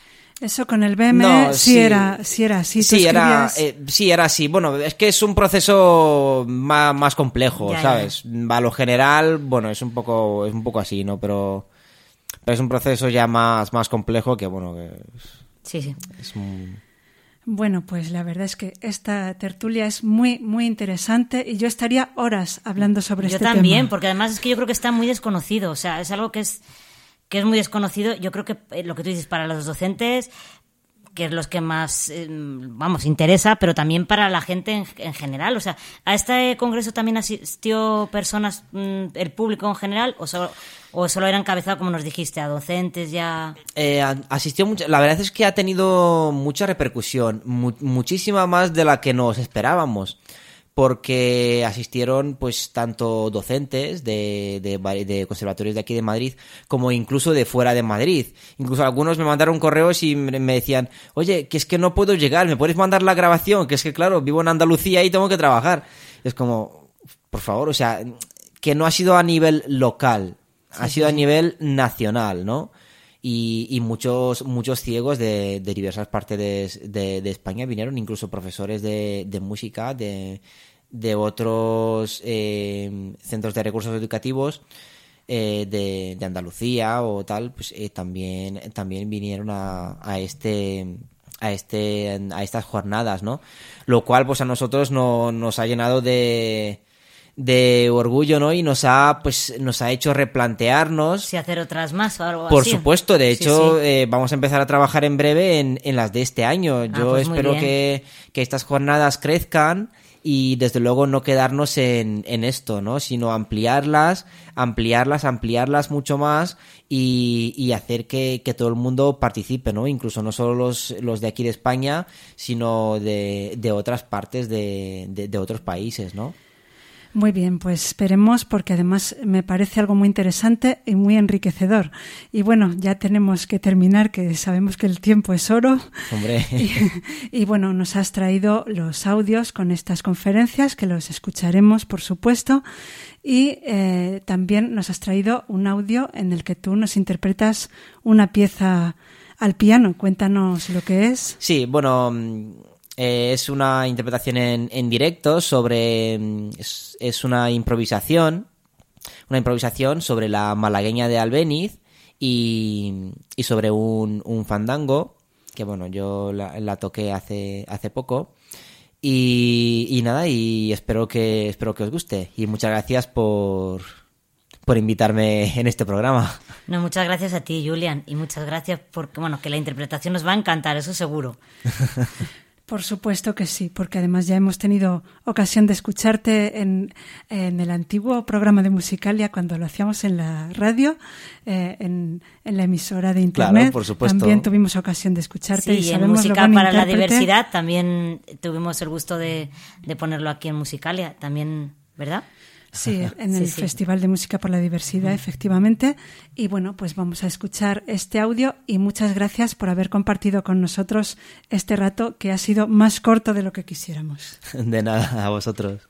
Eso con el BM No, sí era así. Sí, era así. Bueno, es que es un proceso más complejo, Ya, ¿sabes? A lo general, bueno, es un poco así, ¿no? Pero es un proceso ya más complejo que, bueno, que Sí. es un... Bueno, pues la verdad es que esta tertulia es muy, muy interesante y yo estaría horas hablando sobre Yo este también, tema. porque además es que yo creo que está muy desconocido. O sea, es algo que es muy desconocido. Yo creo que lo que tú dices para los docentes, que es los que más, interesa, pero también para la gente en general. O sea, ¿a este congreso también asistió personas, el público en general, o solo era encabezado, como nos dijiste, a docentes ya? Asistió mucho. La verdad es que ha tenido mucha repercusión, muchísima más de la que nos esperábamos, porque asistieron pues tanto docentes de conservatorios de aquí de Madrid como incluso de fuera de Madrid. Incluso algunos me mandaron correos y me decían, oye, que es que no puedo llegar, ¿me puedes mandar la grabación? Que es que claro, vivo en Andalucía y tengo que trabajar. Es como, por favor, o sea, que no ha sido a nivel local, ha sido a nivel nacional, ¿no? Y muchos ciegos de diversas partes de España vinieron, incluso profesores de música de otros centros de recursos educativos de Andalucía o tal, pues también vinieron a estas jornadas, ¿no? Lo cual pues a nosotros nos ha llenado de orgullo, ¿no? Y nos ha hecho replantearnos Si hacer otras más o algo por así. supuesto, de hecho, Sí. vamos a empezar a trabajar en breve en las de este año. Yo Pues muy espero bien. que estas jornadas crezcan y desde luego no quedarnos en esto, ¿no? Sino ampliarlas mucho más y hacer que todo el mundo participe, ¿no? Incluso no solo los de aquí de España, sino de otras partes de otros países, ¿no? Muy bien, pues esperemos, porque además me parece algo muy interesante y muy enriquecedor. Y bueno, ya tenemos que terminar, que sabemos que el tiempo es oro. Hombre. Y bueno, nos has traído los audios con estas conferencias, que los escucharemos, por supuesto. Y también nos has traído un audio en el que tú nos interpretas una pieza al piano. Cuéntanos lo que es. Sí, bueno... es una interpretación en directo sobre... Es una improvisación sobre la malagueña de Albéniz y sobre un fandango, que bueno, yo la toqué hace poco. Y nada, y espero que os guste. Y muchas gracias por invitarme en este programa. No, muchas gracias a ti, Julián, y muchas gracias porque, bueno, que la interpretación nos va a encantar, eso seguro. Por supuesto que sí, porque además ya hemos tenido ocasión de escucharte en el antiguo programa de Musicalia cuando lo hacíamos en la radio, en la emisora de internet. Claro, por supuesto. También tuvimos ocasión de escucharte Sí, y en sabemos Música lo buen para la intérprete. Diversidad también tuvimos el gusto de ponerlo aquí en Musicalia, también, ¿verdad? Sí, en el Sí. Festival de Música por la Diversidad, efectivamente. Y bueno, pues vamos a escuchar este audio y muchas gracias por haber compartido con nosotros este rato que ha sido más corto de lo que quisiéramos. De nada, a vosotros.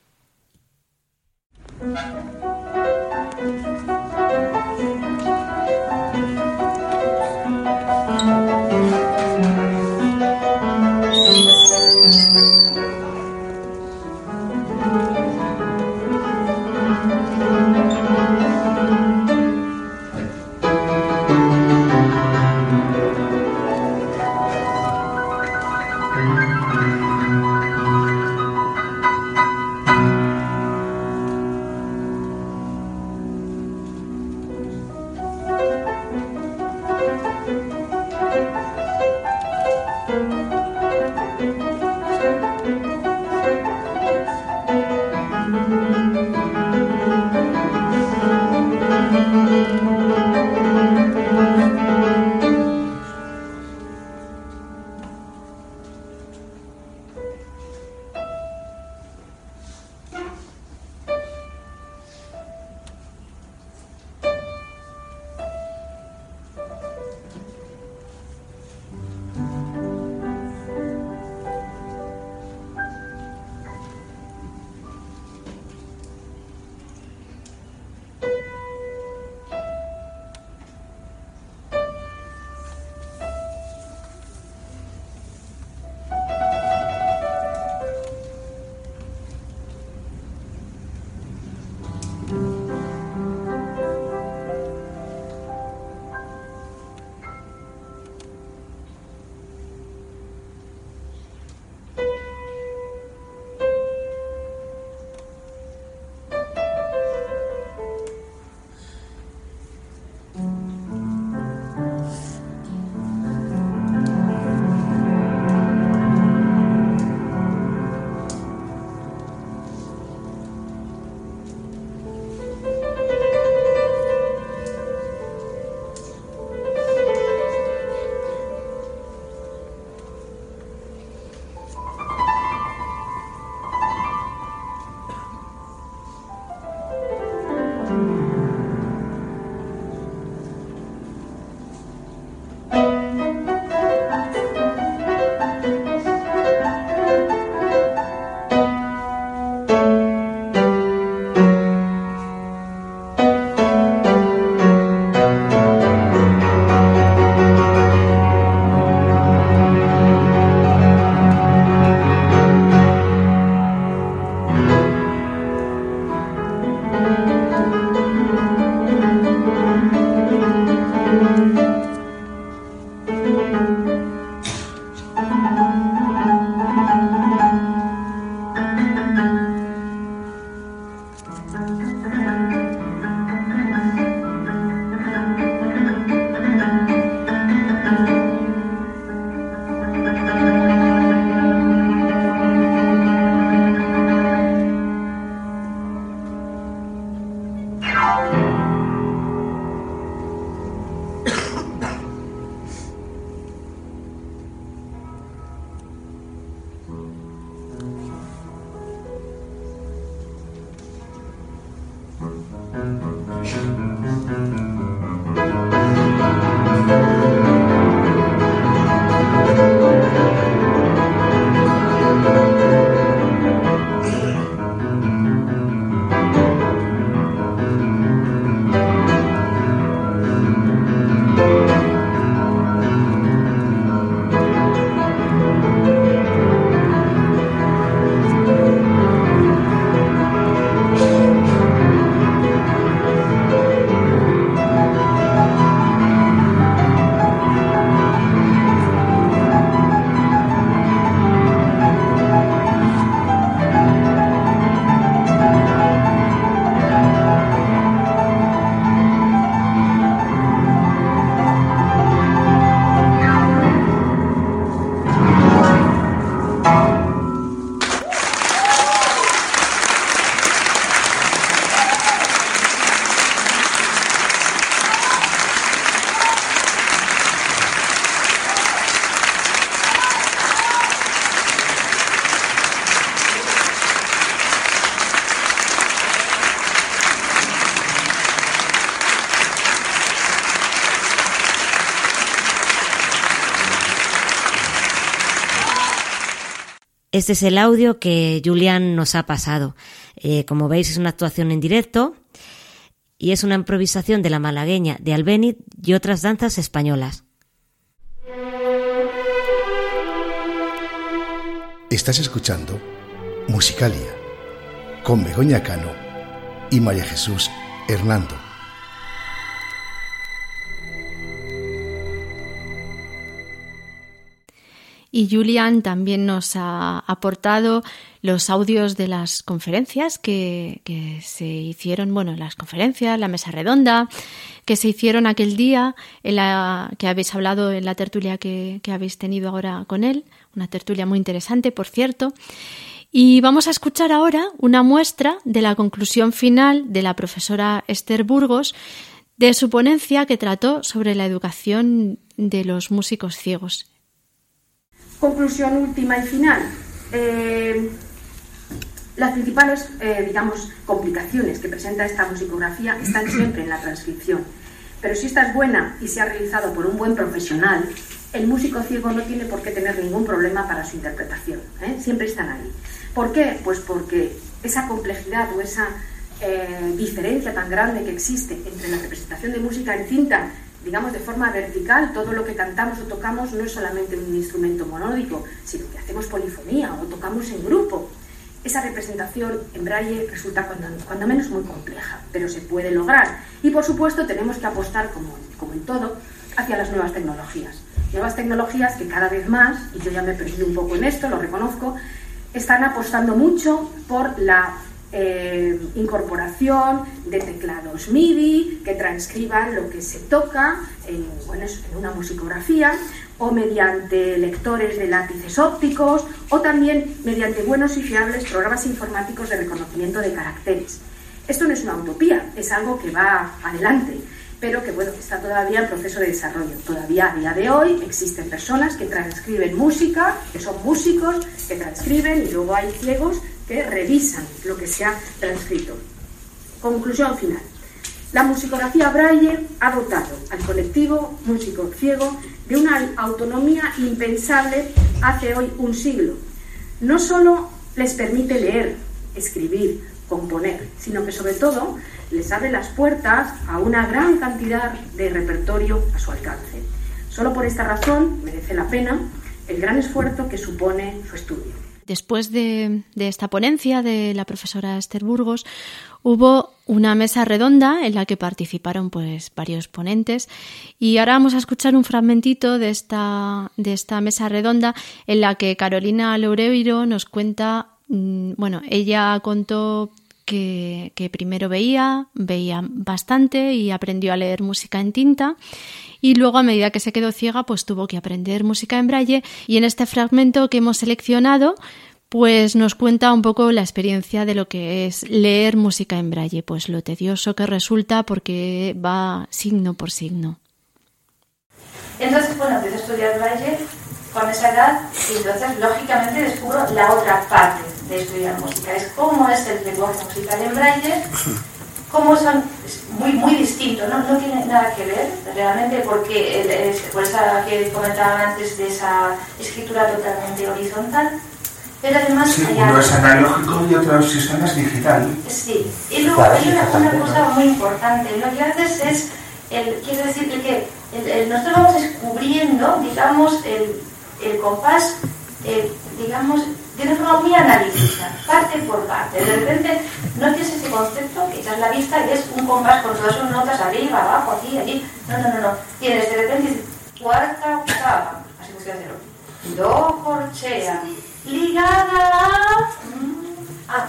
Este es el audio que Julián nos ha pasado. Como veis, es una actuación en directo y es una improvisación de la malagueña de Albéniz y otras danzas españolas. Estás escuchando Musicalia con Begoña Cano y María Jesús Hernando. Y Julián también nos ha aportado los audios de las conferencias que se hicieron, las conferencias, la mesa redonda, que se hicieron aquel día, que habéis hablado en la tertulia que habéis tenido ahora con él, una tertulia muy interesante, por cierto. Y vamos a escuchar ahora una muestra de la conclusión final de la profesora Esther Burgos, de su ponencia que trató sobre la educación de los músicos ciegos. Conclusión última y final. Las principales, complicaciones que presenta esta musicografía están siempre en la transcripción. Pero si esta es buena y se ha realizado por un buen profesional, el músico ciego no tiene por qué tener ningún problema para su interpretación. Siempre están ahí. ¿Por qué? Pues porque esa complejidad o esa diferencia tan grande que existe entre la representación de música en cinta, digamos de forma vertical, todo lo que cantamos o tocamos no es solamente un instrumento monódico, sino que hacemos polifonía o tocamos en grupo. Esa representación en braille resulta cuando menos muy compleja, pero se puede lograr. Y por supuesto tenemos que apostar, como en todo, hacia las nuevas tecnologías. Nuevas tecnologías que cada vez más, y yo ya me he perdido un poco en esto, lo reconozco, están apostando mucho por la incorporación de teclados MIDI que transcriban lo que se toca en una musicografía, o mediante lectores de lápices ópticos, o también mediante buenos y fiables programas informáticos de reconocimiento de caracteres. Esto no es una utopía, es algo que va adelante, pero que está todavía en proceso de desarrollo. Todavía a día de hoy existen personas que transcriben música, que son músicos, que transcriben, y luego hay ciegos que revisan lo que se ha transcrito. Conclusión final. La musicografía braille ha dotado al colectivo músico ciego de una autonomía impensable hace hoy un siglo. No solo les permite leer, escribir, componer, sino que sobre todo les abre las puertas a una gran cantidad de repertorio a su alcance. Solo por esta razón merece la pena el gran esfuerzo que supone su estudio. Después de esta ponencia de la profesora Esther Burgos, hubo una mesa redonda en la que participaron varios ponentes, y ahora vamos a escuchar un fragmentito de esta mesa redonda en la que Carolina Loureiro nos cuenta, ella contó que primero veía bastante y aprendió a leer música en tinta, y luego, a medida que se quedó ciega, tuvo que aprender música en braille, y en este fragmento que hemos seleccionado nos cuenta un poco la experiencia de lo que es leer música en braille, lo tedioso que resulta porque va signo por signo. Entonces, empecé a estudiar braille con esa edad, y entonces, lógicamente, descubro la otra parte de estudiar música. Es cómo es el lenguaje musical en braille, cómo son muy distintos, no tiene nada que ver realmente, porque por esa que comentaba antes, de esa escritura totalmente horizontal, pero además uno es analógico y otro sistema es digital. Sí, y luego hay una cosa muy importante, lo que haces es, quiero decir que nosotros vamos descubriendo, el compás, de una forma muy analítica, parte por parte. De repente no tienes ese concepto que echas la vista y es un compás con todas sus notas arriba, abajo, aquí, allí. No. Tienes de repente cuarta octava, así que estoy haciendo do corchea, ligada a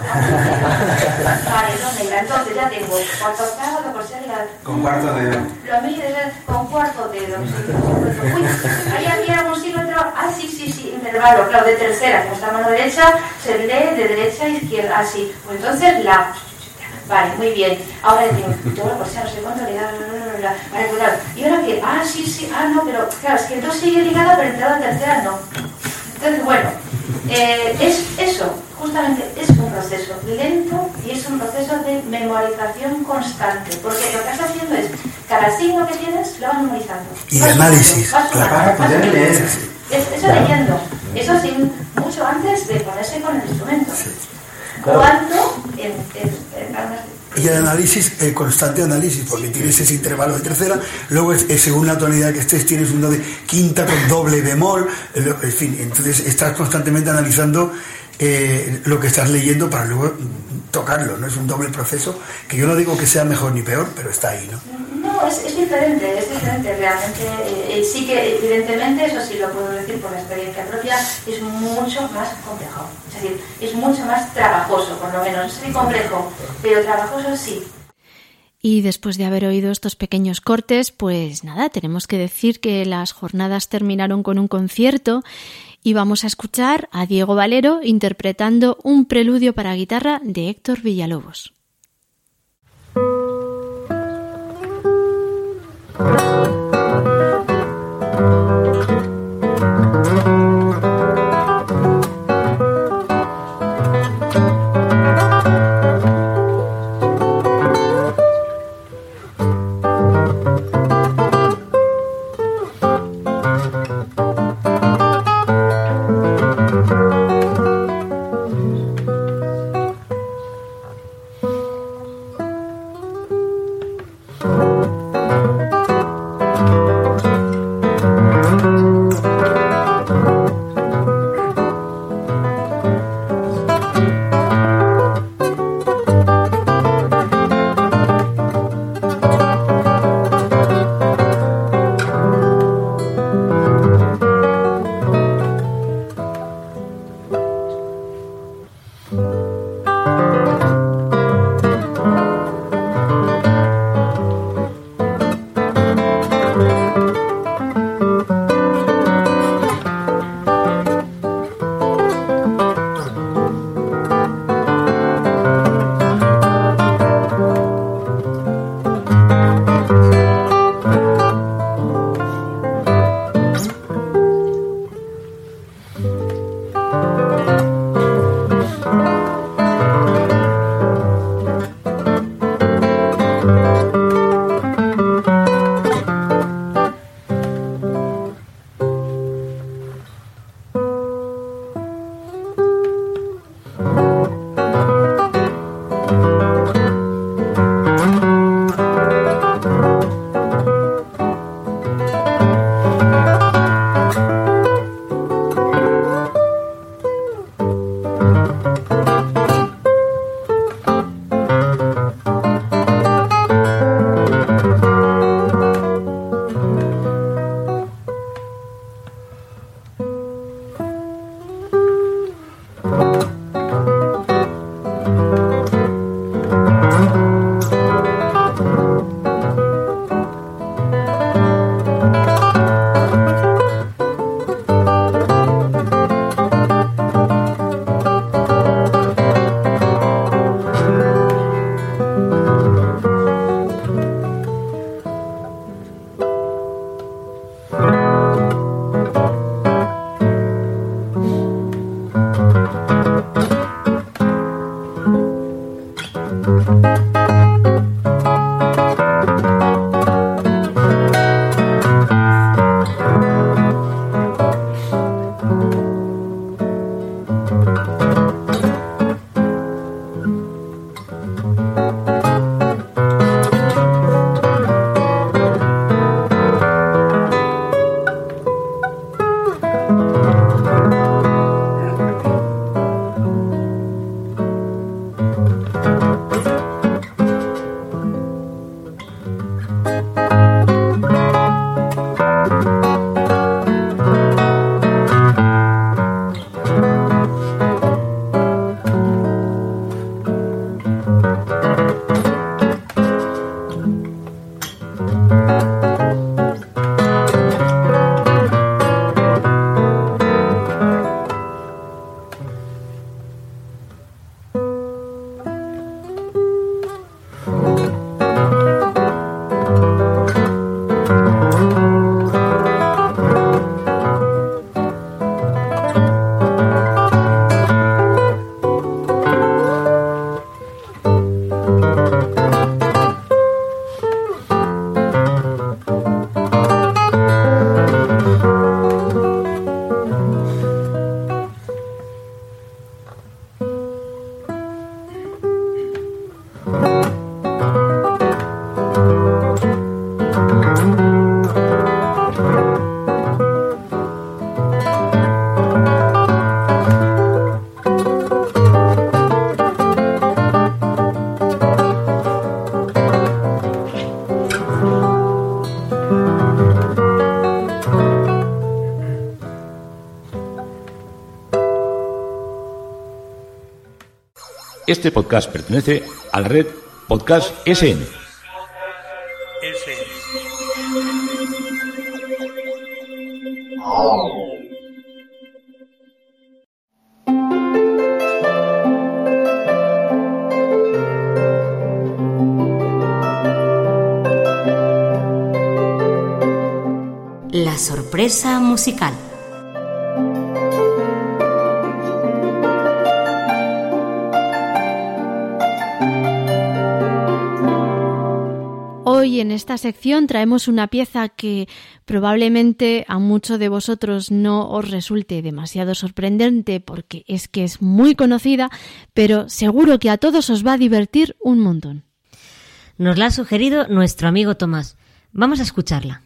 vale, no negra. Entonces ya tengo cuarta octava, do corchea, ligada con cuarto dedo. Lo mismo con cuarto dedo. Uy, ahí había un signo entre... sí, intervalo, claro, de tercera, con esta mano derecha se lee de derecha a izquierda, así. Pues entonces la... Vale, muy bien. Ahora digo, yo no sé cuánto le da... Vale, pues claro. ¿Y ahora qué? Sí, no, pero claro, es que entonces sigue ligada, pero entrada tercera no. Entonces, es eso, justamente es un proceso lento y es un proceso de memorización constante, porque lo que estás haciendo es, cada signo que tienes lo vas memorizando. Y de análisis, para poder leer. Eso leyendo, eso sin mucho antes de ponerse con el instrumento. Sí. ¿Cuánto y el análisis, el constante análisis, porque tienes ese intervalo de tercera, luego según la tonalidad que estés tienes uno de quinta con doble bemol, en fin, entonces estás constantemente analizando lo que estás leyendo para luego tocarlo, ¿no? Es un doble proceso que yo no digo que sea mejor ni peor, pero está ahí, ¿no? No, es diferente realmente. Sí que evidentemente, eso sí lo puedo decir por la experiencia propia, es mucho más complejo, es decir, es mucho más trabajoso, por lo menos, sí complejo, pero trabajoso sí. Y después de haber oído estos pequeños cortes, pues nada, tenemos que decir que las jornadas terminaron con un concierto y vamos a escuchar a Diego Valero interpretando un preludio para guitarra de Héctor Villalobos. Este podcast pertenece a la red Podcast SN. La sorpresa musical. Hoy en esta sección traemos una pieza que probablemente a muchos de vosotros no os resulte demasiado sorprendente porque es que es muy conocida, pero seguro que a todos os va a divertir un montón. Nos la ha sugerido nuestro amigo Tomás. Vamos a escucharla.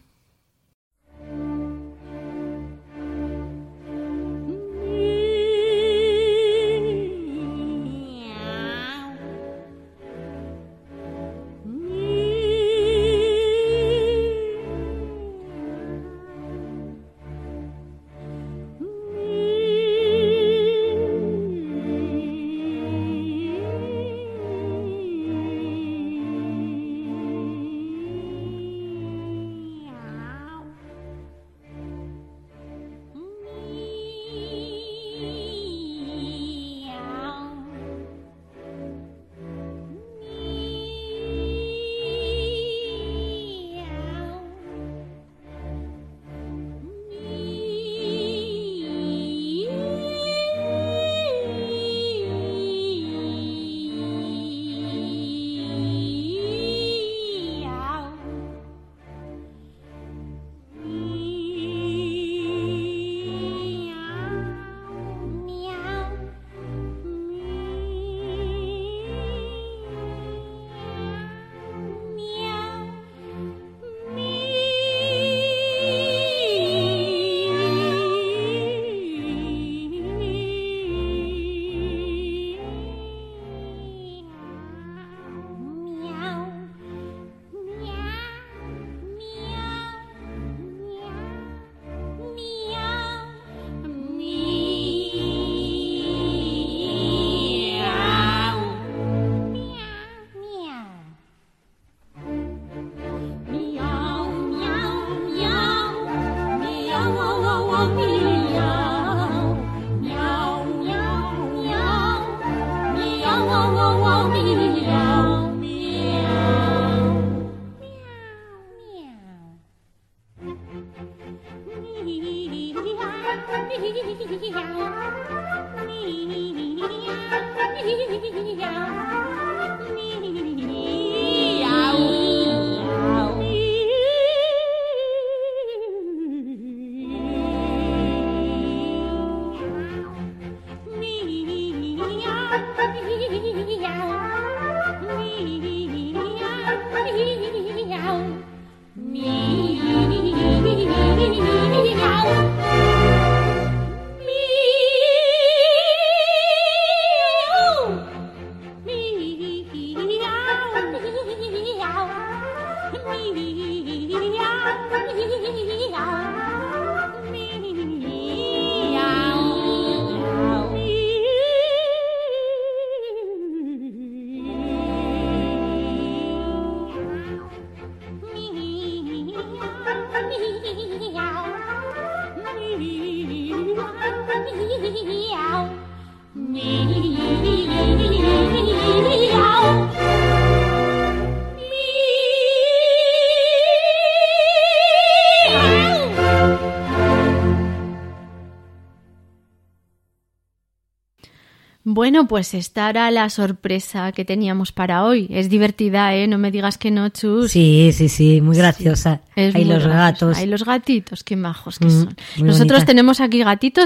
Bueno, pues esta era la sorpresa que teníamos para hoy. Es divertida, ¿eh? No me digas que no, Chus. Sí, muy graciosa. Sí, Ahí los gatos. Ahí los gatitos, qué majos que son. Nosotros bonita. Tenemos aquí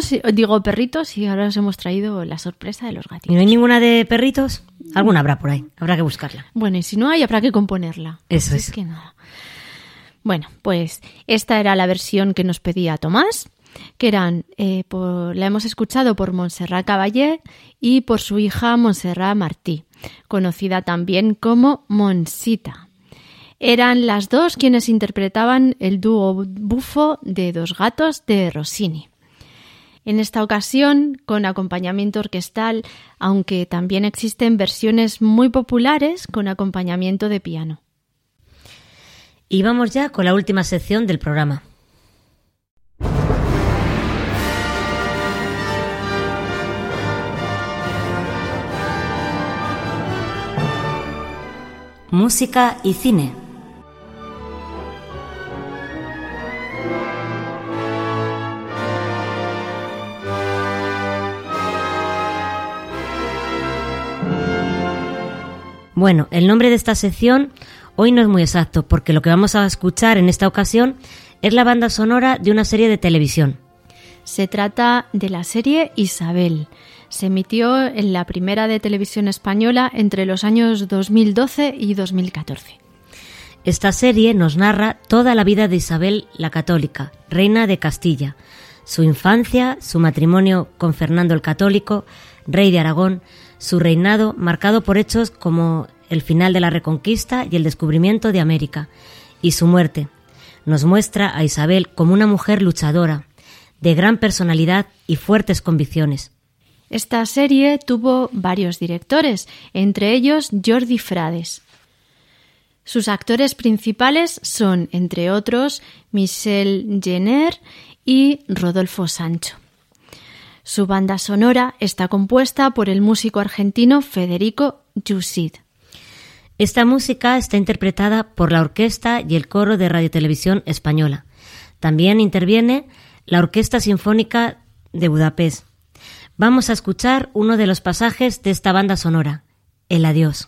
perritos, y ahora os hemos traído la sorpresa de los gatitos. ¿Y no hay ninguna de perritos? Alguna habrá por ahí, habrá que buscarla. Bueno, y si no hay, habrá que componerla. Eso es. Que nada. Bueno, pues esta era la versión que nos pedía Tomás, que eran, la hemos escuchado por Montserrat Caballé y por su hija Montserrat Martí, conocida también como Monsita. Eran las dos quienes interpretaban el dúo bufo de Dos gatos de Rossini. En esta ocasión, con acompañamiento orquestal, aunque también existen versiones muy populares con acompañamiento de piano. Y vamos ya con la última sección del programa. Música y cine. Bueno, el nombre de esta sección hoy no es muy exacto, porque lo que vamos a escuchar en esta ocasión es la banda sonora de una serie de televisión. Se trata de la serie Isabel. Se emitió en la primera de televisión española entre los años 2012 y 2014. Esta serie nos narra toda la vida de Isabel la Católica, reina de Castilla, su infancia, su matrimonio con Fernando el Católico, rey de Aragón, su reinado marcado por hechos como el final de la Reconquista y el descubrimiento de América, y su muerte. Nos muestra a Isabel como una mujer luchadora, de gran personalidad y fuertes convicciones. Esta serie tuvo varios directores, entre ellos Jordi Frades. Sus actores principales son, entre otros, Michel Jenner y Rodolfo Sancho. Su banda sonora está compuesta por el músico argentino Federico Yusid. Esta música está interpretada por la orquesta y el coro de Radiotelevisión Española. También interviene la Orquesta Sinfónica de Budapest. Vamos a escuchar uno de los pasajes de esta banda sonora, El Adiós.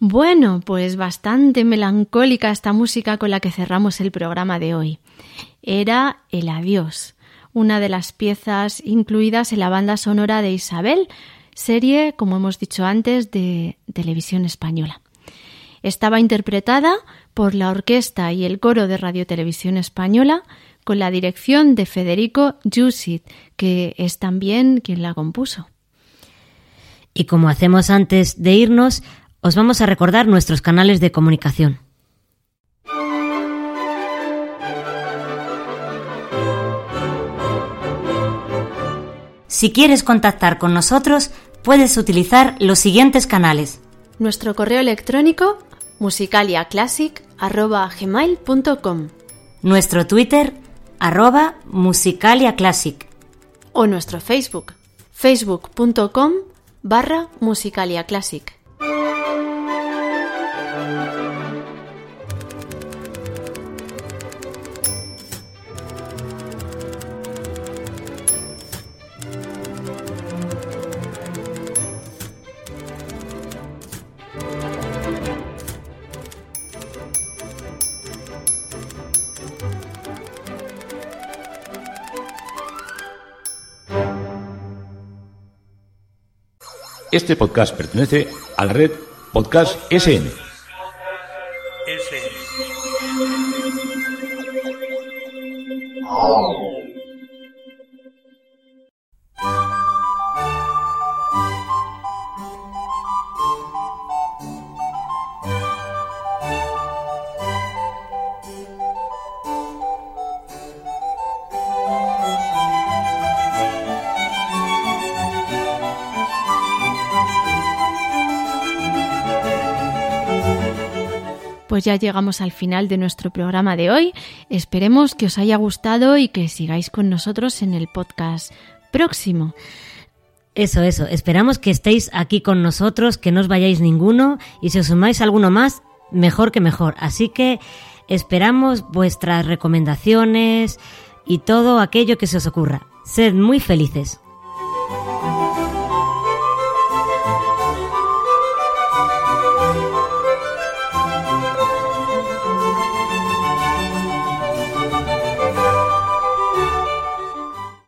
Bueno, pues bastante melancólica esta música con la que cerramos el programa de hoy. Era El Adiós, una de las piezas incluidas en la banda sonora de Isabel, serie, como hemos dicho antes, de Televisión Española. Estaba interpretada por la orquesta y el coro de Radio Televisión Española con la dirección de Federico Jusit, que es también quien la compuso. Y como hacemos antes de irnos, os vamos a recordar nuestros canales de comunicación. Si quieres contactar con nosotros, puedes utilizar los siguientes canales. Nuestro correo electrónico musicaliaclassic@gmail.com, nuestro Twitter @musicaliaclassic o nuestro Facebook facebook.com/musicaliaclassic. Este podcast pertenece a la red Podcast SN. Pues ya llegamos al final de nuestro programa de hoy. Esperemos que os haya gustado y que sigáis con nosotros en el podcast próximo. Eso. Esperamos que estéis aquí con nosotros, que no os vayáis ninguno y si os sumáis alguno más, mejor que mejor. Así que esperamos vuestras recomendaciones y todo aquello que se os ocurra. Sed muy felices.